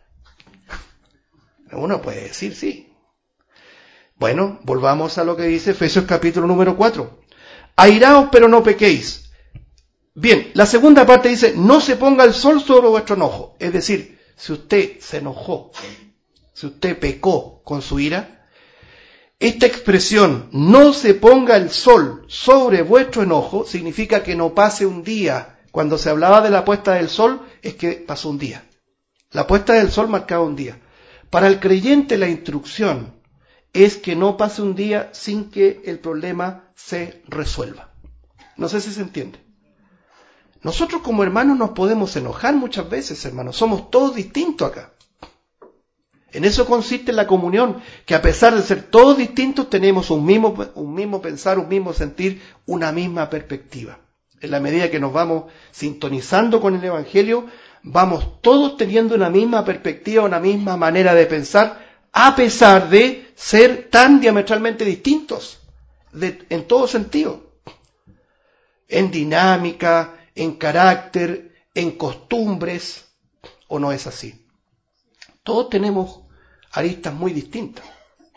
Uno puede decir sí. Bueno, volvamos a lo que dice Efesios capítulo número cuatro. Airaos pero no pequéis. Bien, la segunda parte dice, no se ponga el sol sobre vuestro enojo. Es decir, si usted se enojó, si usted pecó con su ira, esta expresión, no se ponga el sol sobre vuestro enojo, significa que no pase un día. Cuando se hablaba de la puesta del sol, es que pasó un día. La puesta del sol marcaba un día. Para el creyente la instrucción es que no pase un día sin que el problema se resuelva. No sé si se entiende. Nosotros como hermanos nos podemos enojar muchas veces, hermanos. Somos todos distintos acá. En eso consiste la comunión, que a pesar de ser todos distintos, tenemos un mismo, un mismo pensar, un mismo sentir, una misma perspectiva. En la medida que nos vamos sintonizando con el Evangelio, vamos todos teniendo una misma perspectiva, una misma manera de pensar, a pesar de ser tan diametralmente distintos, de, en todo sentido. En dinámica, en carácter, en costumbres, ¿o no es así? Todos tenemos aristas muy distintas.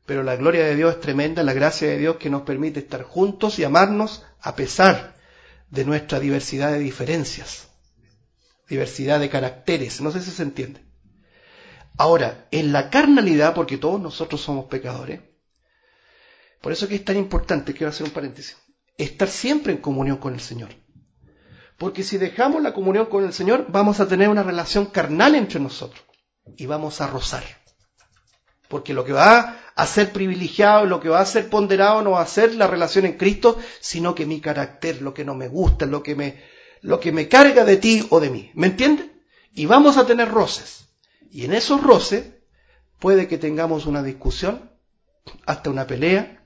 Pero la gloria de Dios es tremenda, la gracia de Dios que nos permite estar juntos y amarnos a pesar de nuestra diversidad de diferencias, diversidad de caracteres. No sé si se entiende. Ahora, en la carnalidad, porque todos nosotros somos pecadores, por eso que es tan importante, quiero hacer un paréntesis, estar siempre en comunión con el Señor. Porque si dejamos la comunión con el Señor, vamos a tener una relación carnal entre nosotros y vamos a rozar. Porque lo que va a ser privilegiado, lo que va a ser ponderado no va a ser la relación en Cristo, sino que mi carácter, lo que no me gusta, lo que me, lo que me carga de ti o de mí. ¿Me entiendes? Y vamos a tener roces. Y en esos roces puede que tengamos una discusión, hasta una pelea,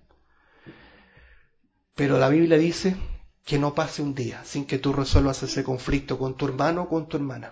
pero la Biblia dice que no pase un día sin que tú resuelvas ese conflicto con tu hermano o con tu hermana.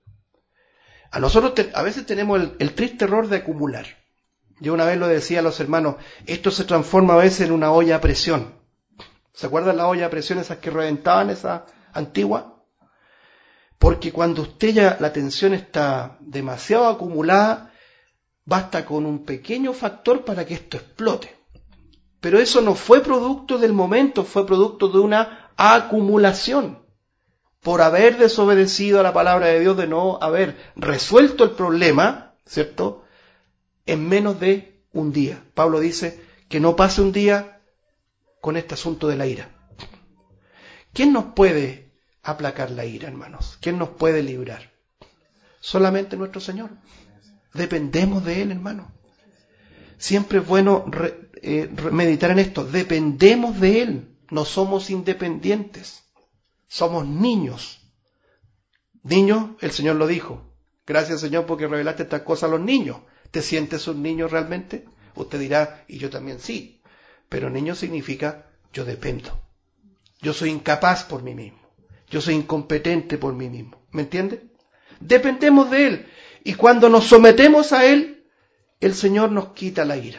A nosotros te, a veces tenemos el, el triste error de acumular. Yo una vez lo decía a los hermanos, esto se transforma a veces en una olla a presión. ¿Se acuerdan la olla a presión, esas que reventaban, esa antigua? Porque cuando usted ya, la tensión está demasiado acumulada, basta con un pequeño factor para que esto explote. Pero eso no fue producto del momento, fue producto de una acumulación. Por haber desobedecido a la palabra de Dios, de no haber resuelto el problema, ¿cierto?, en menos de un día. Pablo dice que no pase un día con este asunto de la ira. ¿Quién nos puede aplacar la ira, hermanos? ¿Quién nos puede librar? Solamente nuestro Señor. Dependemos de Él, hermano. Siempre es bueno re, eh, meditar en esto. Dependemos de Él. No somos independientes. Somos niños. Niños, el Señor lo dijo. Gracias, Señor, porque revelaste estas cosas a los niños. ¿Te sientes un niño realmente? Usted dirá, y yo también sí. Pero niño significa, yo dependo. Yo soy incapaz por mí mismo. Yo soy incompetente por mí mismo. ¿Me entiende? Dependemos de Él. Y cuando nos sometemos a Él, el Señor nos quita la ira.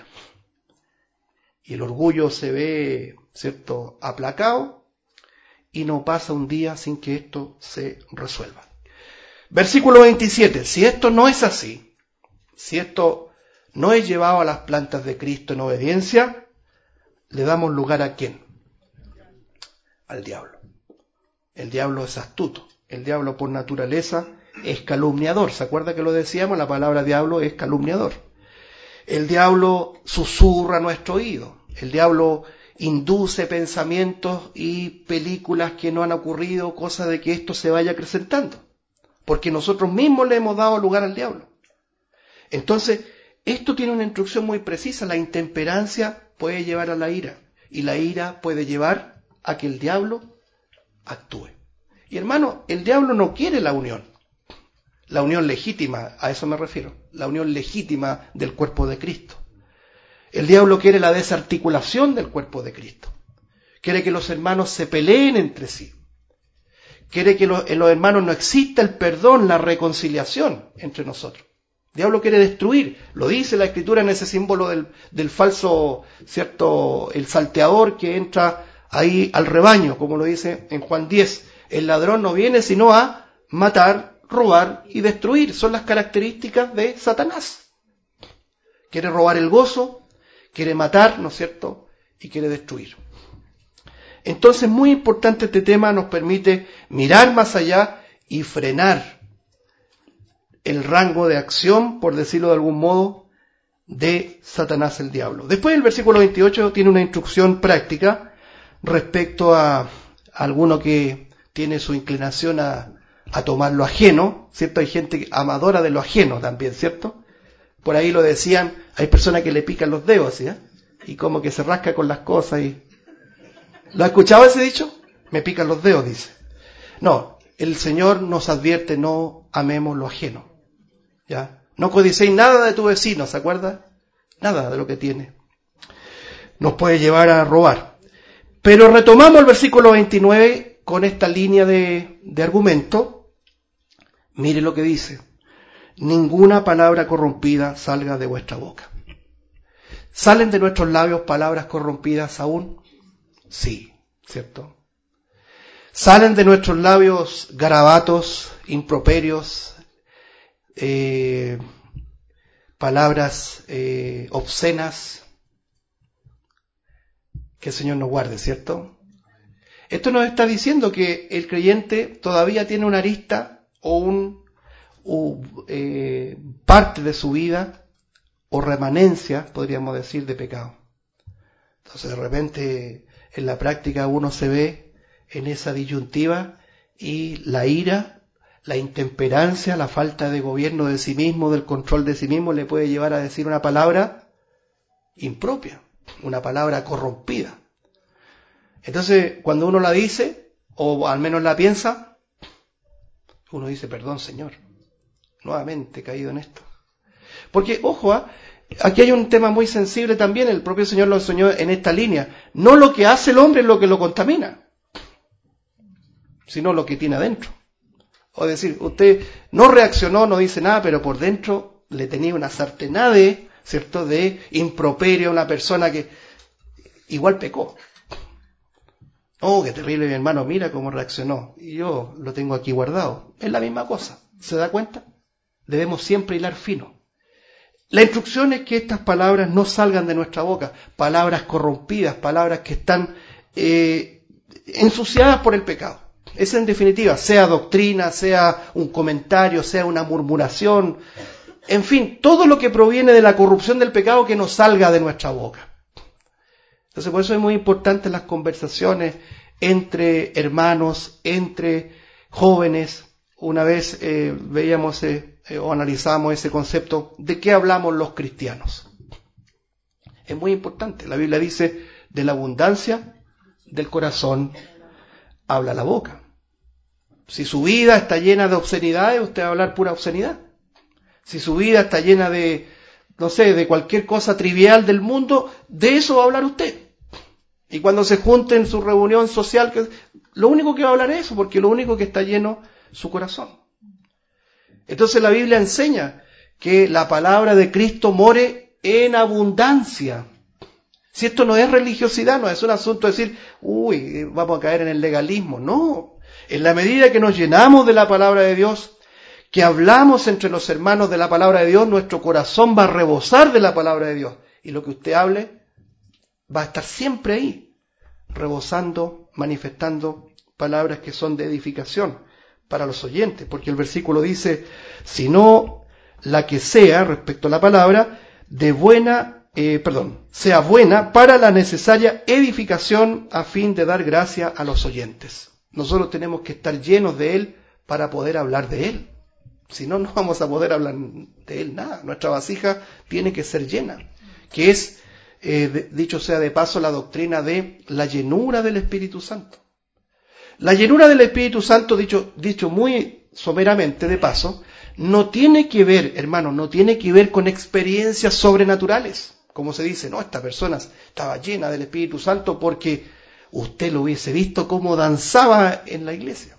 Y el orgullo se ve, ¿cierto?, aplacado, y no pasa un día sin que esto se resuelva. Versículo veintisiete. Si esto no es así, si esto no es llevado a las plantas de Cristo en obediencia, le damos lugar ¿a quién? Al diablo. El diablo es astuto. El diablo por naturaleza es calumniador. ¿Se acuerda que lo decíamos? La palabra diablo es calumniador. El diablo susurra a nuestro oído. El diablo induce pensamientos y películas que no han ocurrido, cosa de que esto se vaya acrecentando. Porque nosotros mismos le hemos dado lugar al diablo. Entonces, esto tiene una instrucción muy precisa. La intemperancia puede llevar a la ira. Y la ira puede llevar a que el diablo actúe. Y hermano, el diablo no quiere la unión. La unión legítima, a eso me refiero. La unión legítima del cuerpo de Cristo. El diablo quiere la desarticulación del cuerpo de Cristo. Quiere que los hermanos se peleen entre sí. Quiere que en los hermanos no exista el perdón, la reconciliación entre nosotros. El diablo quiere destruir. Lo dice la Escritura en ese símbolo del, del falso, ¿cierto?, el salteador que entra ahí al rebaño, como lo dice en Juan diez. El ladrón no viene sino a matar, robar y destruir. Son las características de Satanás. Quiere robar el gozo, quiere matar, ¿no es cierto?, y quiere destruir. Entonces, muy importante este tema, nos permite mirar más allá y frenar el rango de acción, por decirlo de algún modo, de Satanás el diablo. Después el versículo veintiocho tiene una instrucción práctica respecto a, a alguno que tiene su inclinación a, a tomar lo ajeno, ¿cierto? Hay gente amadora de lo ajeno también, ¿cierto? Por ahí lo decían, hay personas que le pican los dedos, ¿sí? ¿eh? Y como que se rasca con las cosas y... ¿Lo ha escuchado ese dicho? Me pican los dedos, dice. No, el Señor nos advierte, no amemos lo ajeno. ¿Ya? No codicéis nada de tu vecino, ¿se acuerda? Nada de lo que tiene. Nos puede llevar a robar. Pero retomamos el versículo veintinueve con esta línea de, de argumento. Mire lo que dice. Ninguna palabra corrompida salga de vuestra boca. ¿Salen de nuestros labios palabras corrompidas aún? Sí, ¿cierto? ¿Salen de nuestros labios garabatos, improperios, eh, palabras eh, obscenas? Que el Señor nos guarde, ¿cierto? Esto nos está diciendo que el creyente todavía tiene una arista o un o, eh, parte de su vida o remanencia, podríamos decir, de pecado. Entonces de repente en la práctica uno se ve en esa disyuntiva y la ira, la intemperancia, la falta de gobierno de sí mismo, del control de sí mismo, le puede llevar a decir una palabra impropia, una palabra corrompida. Entonces, cuando uno la dice, o al menos la piensa, uno dice, perdón, Señor, nuevamente he caído en esto. Porque, ojo, ¿eh? Aquí hay un tema muy sensible también, el propio Señor lo enseñó en esta línea. No lo que hace el hombre es lo que lo contamina, sino lo que tiene adentro. O decir, usted no reaccionó, no dice nada, pero por dentro le tenía una sartenada, ¿cierto?, de improperio a una persona que igual pecó. Oh, qué terrible, mi hermano, mira cómo reaccionó. Y yo lo tengo aquí guardado. Es la misma cosa. ¿Se da cuenta? Debemos siempre hilar fino. La instrucción es que estas palabras no salgan de nuestra boca. Palabras corrompidas, palabras que están eh, ensuciadas por el pecado. Esa en definitiva, sea doctrina, sea un comentario, sea una murmuración. En fin, todo lo que proviene de la corrupción del pecado que no salga de nuestra boca. Entonces, por eso es muy importante las conversaciones entre hermanos, entre jóvenes. Una vez eh, veíamos eh, eh, o analizamos ese concepto de qué hablamos los cristianos. Es muy importante. La Biblia dice, de la abundancia del corazón habla la boca. Si su vida está llena de obscenidades, usted va a hablar pura obscenidad. Si su vida está llena de, no sé, de cualquier cosa trivial del mundo, de eso va a hablar usted. Y cuando se junte en su reunión social, que lo único que va a hablar es eso, porque lo único que está lleno es su corazón. Entonces la Biblia enseña que la palabra de Cristo more en abundancia. Si esto no es religiosidad, no es un asunto de decir, uy, vamos a caer en el legalismo. No, en la medida que nos llenamos de la palabra de Dios, que hablamos entre los hermanos de la palabra de Dios, nuestro corazón va a rebosar de la palabra de Dios. Y lo que usted hable va a estar siempre ahí, rebosando, manifestando palabras que son de edificación para los oyentes, porque el versículo dice, sino la que sea, respecto a la palabra, de buena, eh, perdón, sea buena para la necesaria edificación a fin de dar gracia a los oyentes. Nosotros tenemos que estar llenos de Él para poder hablar de Él. Si no, no vamos a poder hablar de Él nada. Nuestra vasija tiene que ser llena, que es, eh, de, dicho sea de paso, la doctrina de la llenura del Espíritu Santo. La llenura del Espíritu Santo, dicho, dicho muy someramente de paso, no tiene que ver, hermanos, no tiene que ver con experiencias sobrenaturales. Como se dice, no, esta persona estaba llena del Espíritu Santo porque usted lo hubiese visto cómo danzaba en la iglesia,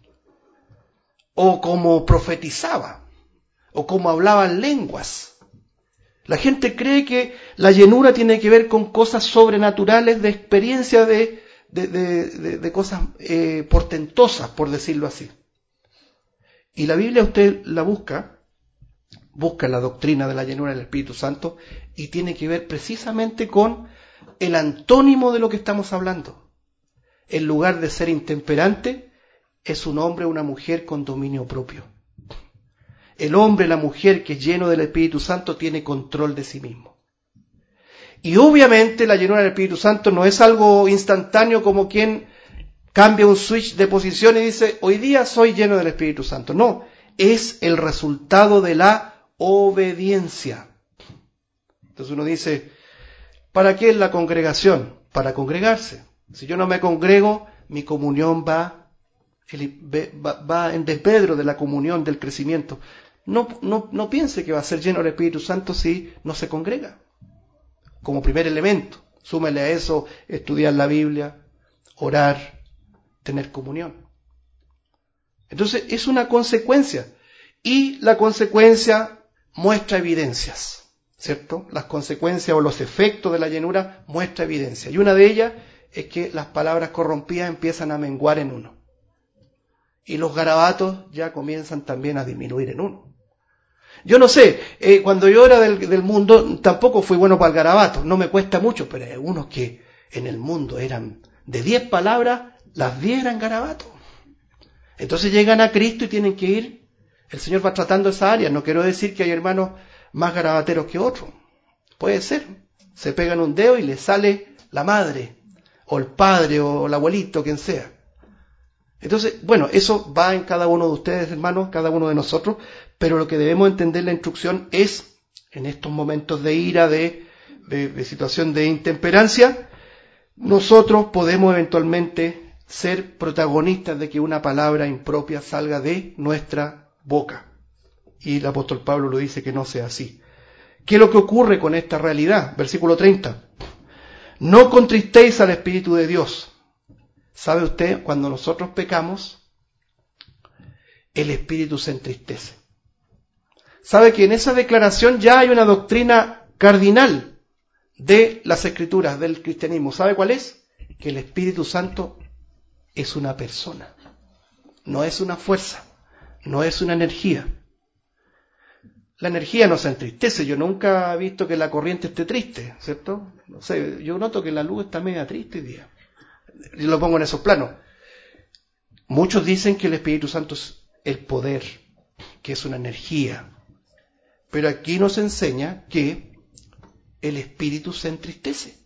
o cómo profetizaba, o cómo hablaba en lenguas. La gente cree que la llenura tiene que ver con cosas sobrenaturales, de experiencia de, de, de, de, de cosas eh, portentosas, por decirlo así. Y la Biblia usted la busca, busca la doctrina de la llenura del Espíritu Santo, y tiene que ver precisamente con el antónimo de lo que estamos hablando. En lugar de ser intemperante, es un hombre o una mujer con dominio propio. El hombre, la mujer que es lleno del Espíritu Santo tiene control de sí mismo. Y obviamente la llenura del Espíritu Santo no es algo instantáneo como quien cambia un switch de posición y dice, hoy día soy lleno del Espíritu Santo. No, es el resultado de la obediencia. Entonces uno dice, ¿para qué es la congregación? Para congregarse. Si yo no me congrego, mi comunión va, va, va en desmedro de la comunión, del crecimiento. No, no, no piense que va a ser lleno del Espíritu Santo si no se congrega. Como primer elemento, súmele a eso estudiar la Biblia, orar, tener comunión. Entonces es una consecuencia, y la consecuencia muestra evidencias, ¿cierto? Las consecuencias o los efectos de la llenura muestra evidencia, y una de ellas es que las palabras corrompidas empiezan a menguar en uno, y los garabatos ya comienzan también a disminuir en uno. Yo no sé, eh, cuando yo era del, del mundo tampoco fui bueno para el garabato, no me cuesta mucho, pero hay unos que, en el mundo eran de diez palabras, las diez eran garabatos. Entonces llegan a Cristo y tienen que ir, el Señor va tratando esa área. No quiero decir que hay hermanos más garabateros que otros. Puede ser. Se pegan un dedo y les sale la madre, o el padre, o el abuelito, quien sea. Entonces, bueno, eso va en cada uno de ustedes, hermanos, cada uno de nosotros, pero lo que debemos entender la instrucción es, en estos momentos de ira, de, de, de situación de intemperancia, nosotros podemos eventualmente ser protagonistas de que una palabra impropia salga de nuestra boca. Y el apóstol Pablo lo dice que no sea así. ¿Qué es lo que ocurre con esta realidad? Versículo treinta. No contristéis al Espíritu de Dios. ¿Sabe usted? Cuando nosotros pecamos, el Espíritu se entristece. ¿Sabe que en esa declaración ya hay una doctrina cardinal de las Escrituras, del cristianismo? ¿Sabe cuál es? Que el Espíritu Santo es una persona, no es una fuerza, no es una energía. La energía no se entristece. Yo nunca he visto que la corriente esté triste, ¿cierto? No sé, yo noto que la luz está media triste hoy día. Yo lo pongo en esos planos. Muchos dicen que el Espíritu Santo es el poder, que es una energía. Pero aquí nos enseña que el Espíritu se entristece.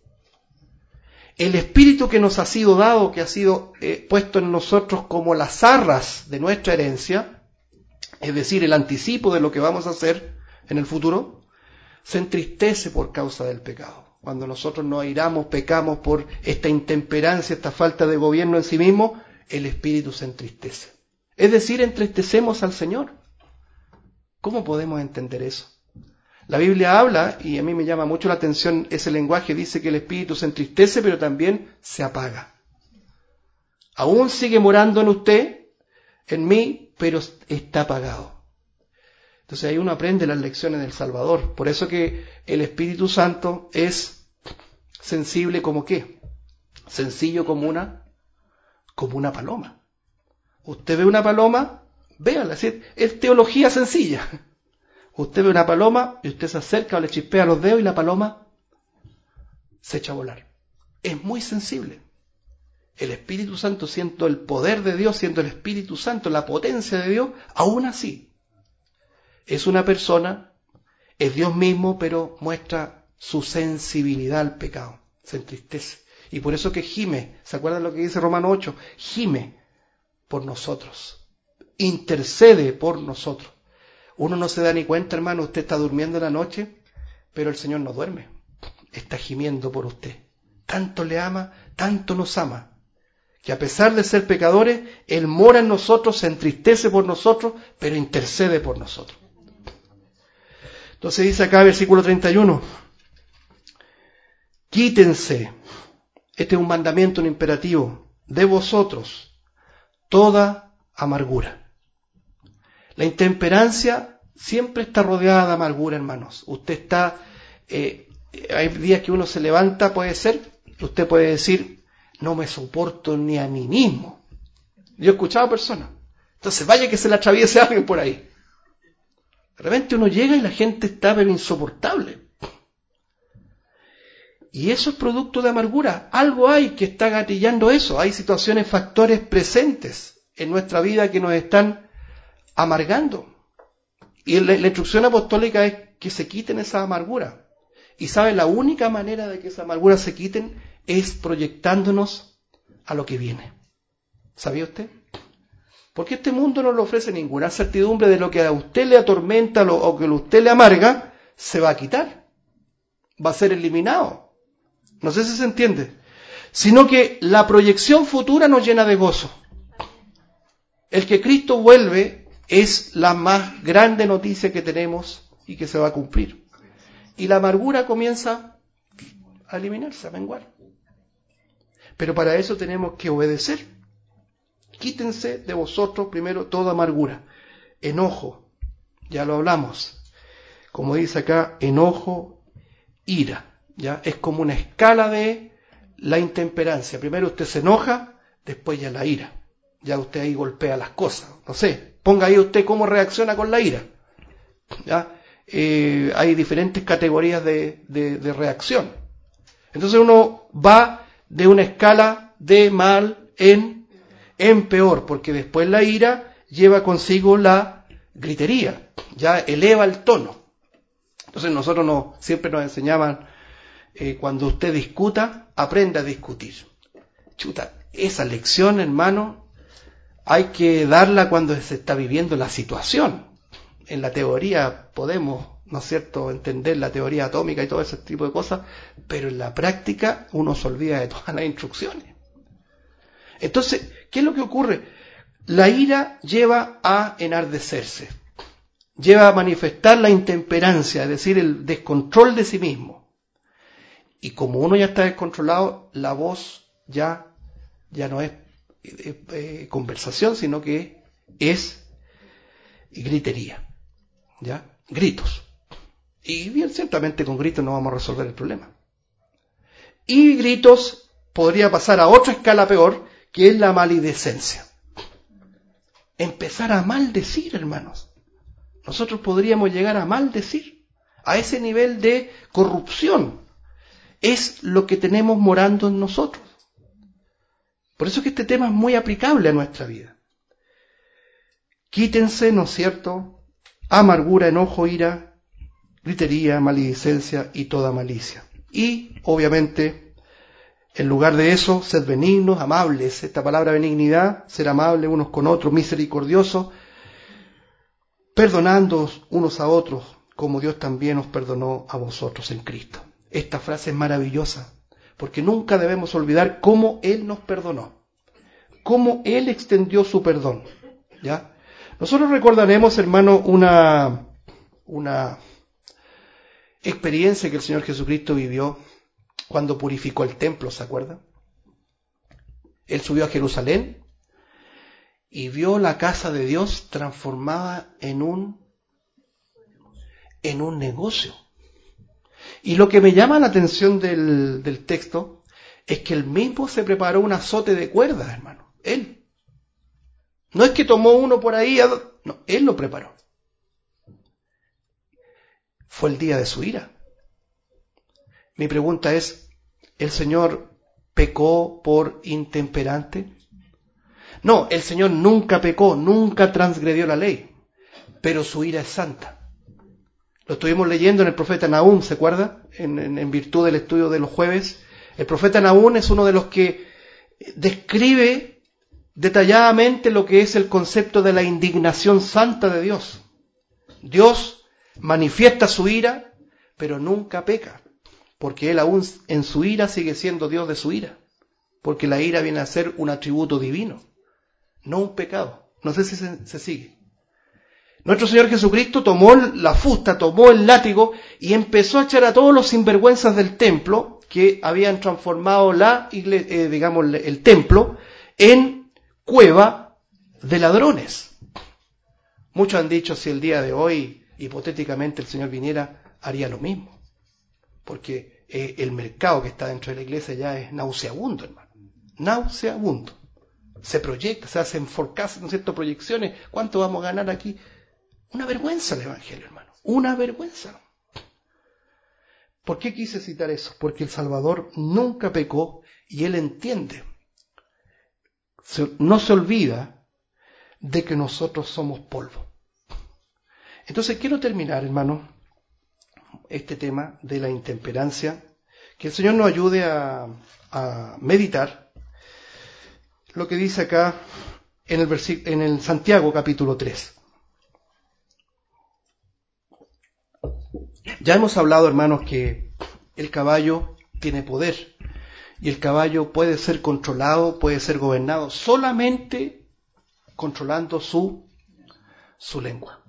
El Espíritu que nos ha sido dado, que ha sido eh, puesto en nosotros como las arras de nuestra herencia, es decir, el anticipo de lo que vamos a hacer en el futuro, se entristece por causa del pecado. Cuando nosotros nos airamos, pecamos por esta intemperancia, esta falta de gobierno en sí mismo, el Espíritu se entristece. Es decir, entristecemos al Señor. ¿Cómo podemos entender eso? La Biblia habla, y a mí me llama mucho la atención ese lenguaje, dice que el Espíritu se entristece, pero también se apaga. Aún sigue morando en usted, en mí, pero está apagado. Entonces ahí uno aprende las lecciones del Salvador. Por eso que el Espíritu Santo es sensible como qué, sencillo como una, como una paloma. Usted ve una paloma, véala, es decir, es teología sencilla. Usted ve una paloma y usted se acerca o le chispea los dedos y la paloma se echa a volar. Es muy sensible. El Espíritu Santo, siendo el poder de Dios, siendo el Espíritu Santo, la potencia de Dios, aún así es una persona, es Dios mismo, pero muestra su sensibilidad al pecado, se entristece. Y por eso que gime, ¿se acuerdan lo que dice Romanos ocho? Gime por nosotros, intercede por nosotros. Uno no se da ni cuenta, hermano, usted está durmiendo en la noche, pero el Señor no duerme, está gimiendo por usted. Tanto le ama, tanto nos ama, que a pesar de ser pecadores, Él mora en nosotros, se entristece por nosotros, pero intercede por nosotros. Entonces dice acá, versículo treinta y uno, quítense, este es un mandamiento, un imperativo, de vosotros toda amargura. La intemperancia siempre está rodeada de amargura, hermanos. Usted está, eh, hay días que uno se levanta, puede ser, usted puede decir, no me soporto ni a mí mismo. Yo he escuchado a personas. Entonces vaya que se le atraviese a alguien por ahí. De repente uno llega y la gente está pero insoportable. Y eso es producto de amargura. Algo hay que está gatillando eso. Hay situaciones, factores presentes en nuestra vida que nos están amargando. Y la, la instrucción apostólica es que se quiten esa amargura. Y sabe, la única manera de que esa amargura se quiten es proyectándonos a lo que viene. ¿Sabía usted? Porque este mundo no le ofrece ninguna certidumbre de lo que a usted le atormenta o que a usted le amarga, se va a quitar. Va a ser eliminado. No sé si se entiende. Sino que la proyección futura nos llena de gozo. El que Cristo vuelve es la más grande noticia que tenemos y que se va a cumplir. Y la amargura comienza a eliminarse, a menguar. Pero para eso tenemos que obedecer. Quítense de vosotros primero toda amargura. Enojo, ya lo hablamos. Como dice acá, enojo, ira. ¿Ya? Es como una escala de la intemperancia. Primero usted se enoja, después ya la ira. Ya usted ahí golpea las cosas. No sé, ponga ahí usted cómo reacciona con la ira. ¿Ya? Eh, hay diferentes categorías de, de, de reacción. Entonces uno va de una escala de mal en, en peor, porque después la ira lleva consigo la gritería, ya eleva el tono. Entonces nosotros no, siempre nos enseñaban, eh, cuando usted discuta, aprenda a discutir. Chuta, esa lección, hermano, hay que darla cuando se está viviendo la situación. En la teoría podemos, ¿no es cierto?, entender la teoría atómica y todo ese tipo de cosas, pero en la práctica uno se olvida de todas las instrucciones. Entonces, ¿qué es lo que ocurre? La ira lleva a enardecerse, lleva a manifestar la intemperancia, es decir, el descontrol de sí mismo. Y como uno ya está descontrolado, la voz ya, ya no es eh, eh, conversación, sino que es gritería, ¿ya? Gritos. Y bien, ciertamente con gritos no vamos a resolver el problema. Y gritos podría pasar a otra escala peor, que es la maledicencia. Empezar a maldecir, hermanos. Nosotros podríamos llegar a maldecir. A ese nivel de corrupción es lo que tenemos morando en nosotros. Por eso es que este tema es muy aplicable a nuestra vida. Quítense, ¿no es cierto?, amargura, enojo, ira, gritería, maledicencia y toda malicia. Y, obviamente, en lugar de eso, sed benignos, amables. Esta palabra benignidad, ser amables unos con otros, misericordiosos, perdonándoos unos a otros, como Dios también os perdonó a vosotros en Cristo. Esta frase es maravillosa, porque nunca debemos olvidar cómo Él nos perdonó, cómo Él extendió su perdón, ¿ya? Nosotros recordaremos, hermano, una, una experiencia que el Señor Jesucristo vivió cuando purificó el templo, ¿se acuerdan? Él subió a Jerusalén y vio la casa de Dios transformada en un, en un negocio. Y lo que me llama la atención del, del texto es que él mismo se preparó un azote de cuerdas, hermano. Él. No es que tomó uno por ahí, no, él lo preparó. Fue el día de su ira. Mi pregunta es, ¿el Señor pecó por intemperante? No, el Señor nunca pecó, nunca transgredió la ley, pero su ira es santa. Lo estuvimos leyendo en el profeta Nahum, ¿se acuerda? En, en, en virtud del estudio de los jueves. El profeta Nahum es uno de los que describe detalladamente lo que es el concepto de la indignación santa de Dios. Dios manifiesta su ira, pero nunca peca, porque Él aún en su ira sigue siendo Dios de su ira, porque la ira viene a ser un atributo divino, no un pecado. No sé si se, se sigue. Nuestro Señor Jesucristo tomó la fusta, tomó el látigo y empezó a echar a todos los sinvergüenzas del templo que habían transformado la iglesia, eh, digamos, el templo en cueva de ladrones. Muchos han dicho, si el día de hoy, hipotéticamente, el Señor viniera, haría lo mismo. Porque eh, el mercado que está dentro de la iglesia ya es nauseabundo, hermano. Nauseabundo. Se proyecta, se hacen forecasts, ¿no es cierto?, proyecciones. ¿Cuánto vamos a ganar aquí? Una vergüenza el Evangelio, hermano. Una vergüenza. ¿Por qué quise citar eso? Porque el Salvador nunca pecó y Él entiende. No se olvida de que nosotros somos polvo. Entonces quiero terminar, hermano, este tema de la intemperancia, que el Señor nos ayude a, a meditar lo que dice acá en el, versículo, en el Santiago capítulo tres. Ya hemos hablado, hermanos, que el caballo tiene poder y el caballo puede ser controlado, puede ser gobernado solamente controlando su, su lengua.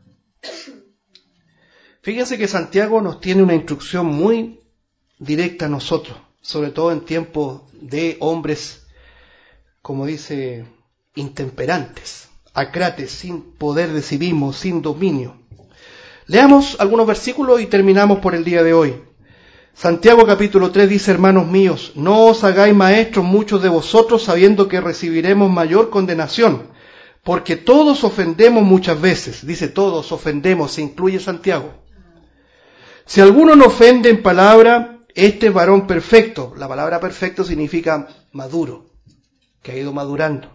Fíjense que Santiago nos tiene una instrucción muy directa a nosotros, sobre todo en tiempos de hombres, como dice, intemperantes, acrates, sin poder de sí mismos, sin dominio. Leamos algunos versículos y terminamos por el día de hoy. Santiago capítulo tres dice: hermanos míos, no os hagáis maestros muchos de vosotros, sabiendo que recibiremos mayor condenación, porque todos ofendemos muchas veces. Dice todos ofendemos, se incluye Santiago. Si alguno no ofende en palabra, Este es varón perfecto. La palabra perfecto significa maduro, que ha ido madurando.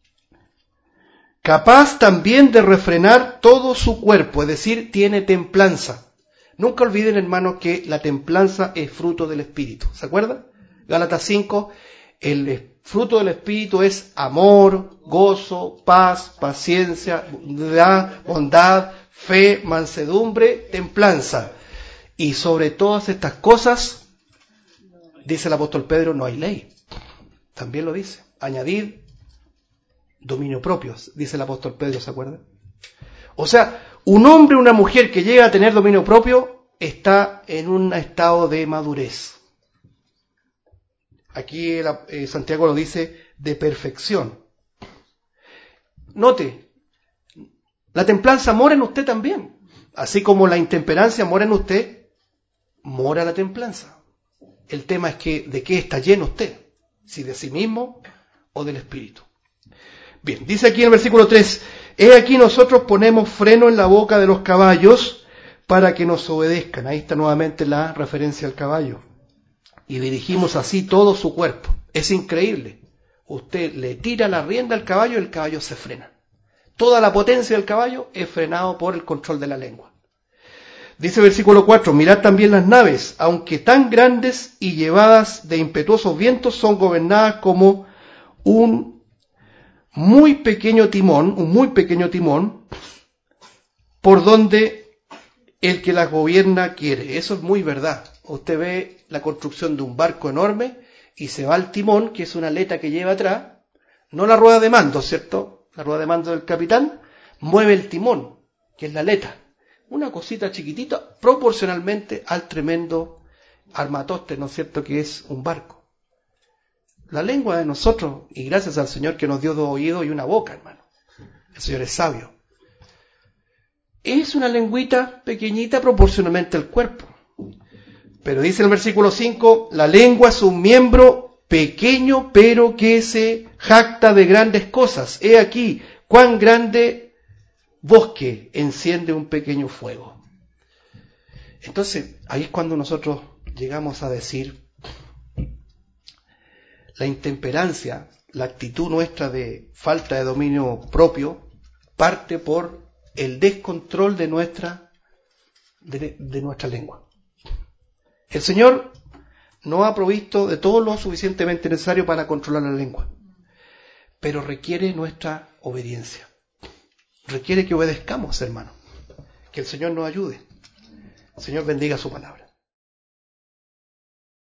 Capaz también de refrenar todo su cuerpo, es decir, tiene templanza. Nunca olviden, hermanos, que la templanza es fruto del Espíritu. ¿Se acuerdan? Gálatas cinco, el fruto del Espíritu es amor, gozo, paz, paciencia, bondad, bondad, fe, mansedumbre, templanza. Y sobre todas estas cosas, dice el apóstol Pedro, no hay ley. También lo dice. Añadid dominio propio, dice el apóstol Pedro, ¿se acuerdan? O sea, un hombre o una mujer que llega a tener dominio propio está en un estado de madurez. Aquí eh, Santiago lo dice de perfección. Note, la templanza mora en usted también. Así como la intemperancia mora en usted, mora la templanza. El tema es que de qué está lleno usted, si de sí mismo o del Espíritu. Bien, dice aquí en el versículo tres, he aquí nosotros ponemos freno en la boca de los caballos para que nos obedezcan. Ahí está nuevamente la referencia al caballo. Y dirigimos así todo su cuerpo. Es increíble. Usted le tira la rienda al caballo y el caballo se frena. Toda la potencia del caballo es frenado por el control de la lengua. Dice el versículo cuatro, mirad también las naves, aunque tan grandes y llevadas de impetuosos vientos, son gobernadas como un muy pequeño timón, un muy pequeño timón, por donde el que las gobierna quiere. Eso es muy verdad. Usted ve la construcción de un barco enorme y se va al timón, que es una aleta que lleva atrás, no la rueda de mando, ¿cierto? La rueda de mando del capitán mueve el timón, que es la aleta. Una cosita chiquitita proporcionalmente al tremendo armatoste, ¿no es cierto?, que es un barco. La lengua de nosotros, y gracias al Señor que nos dio dos oídos y una boca, hermano. El Señor es sabio. Es una lengüita pequeñita proporcionalmente al cuerpo. Pero dice el versículo cinco, la lengua es un miembro pequeño, pero que se jacta de grandes cosas. He aquí, cuán grande bosque enciende un pequeño fuego. Entonces, ahí es cuando nosotros llegamos a decir, la intemperancia, la actitud nuestra de falta de dominio propio, parte por el descontrol de nuestra, de, de nuestra lengua. El Señor nos ha provisto de todo lo suficientemente necesario para controlar la lengua, pero requiere nuestra obediencia. Requiere que obedezcamos, hermano. Que el Señor nos ayude. El Señor bendiga su palabra.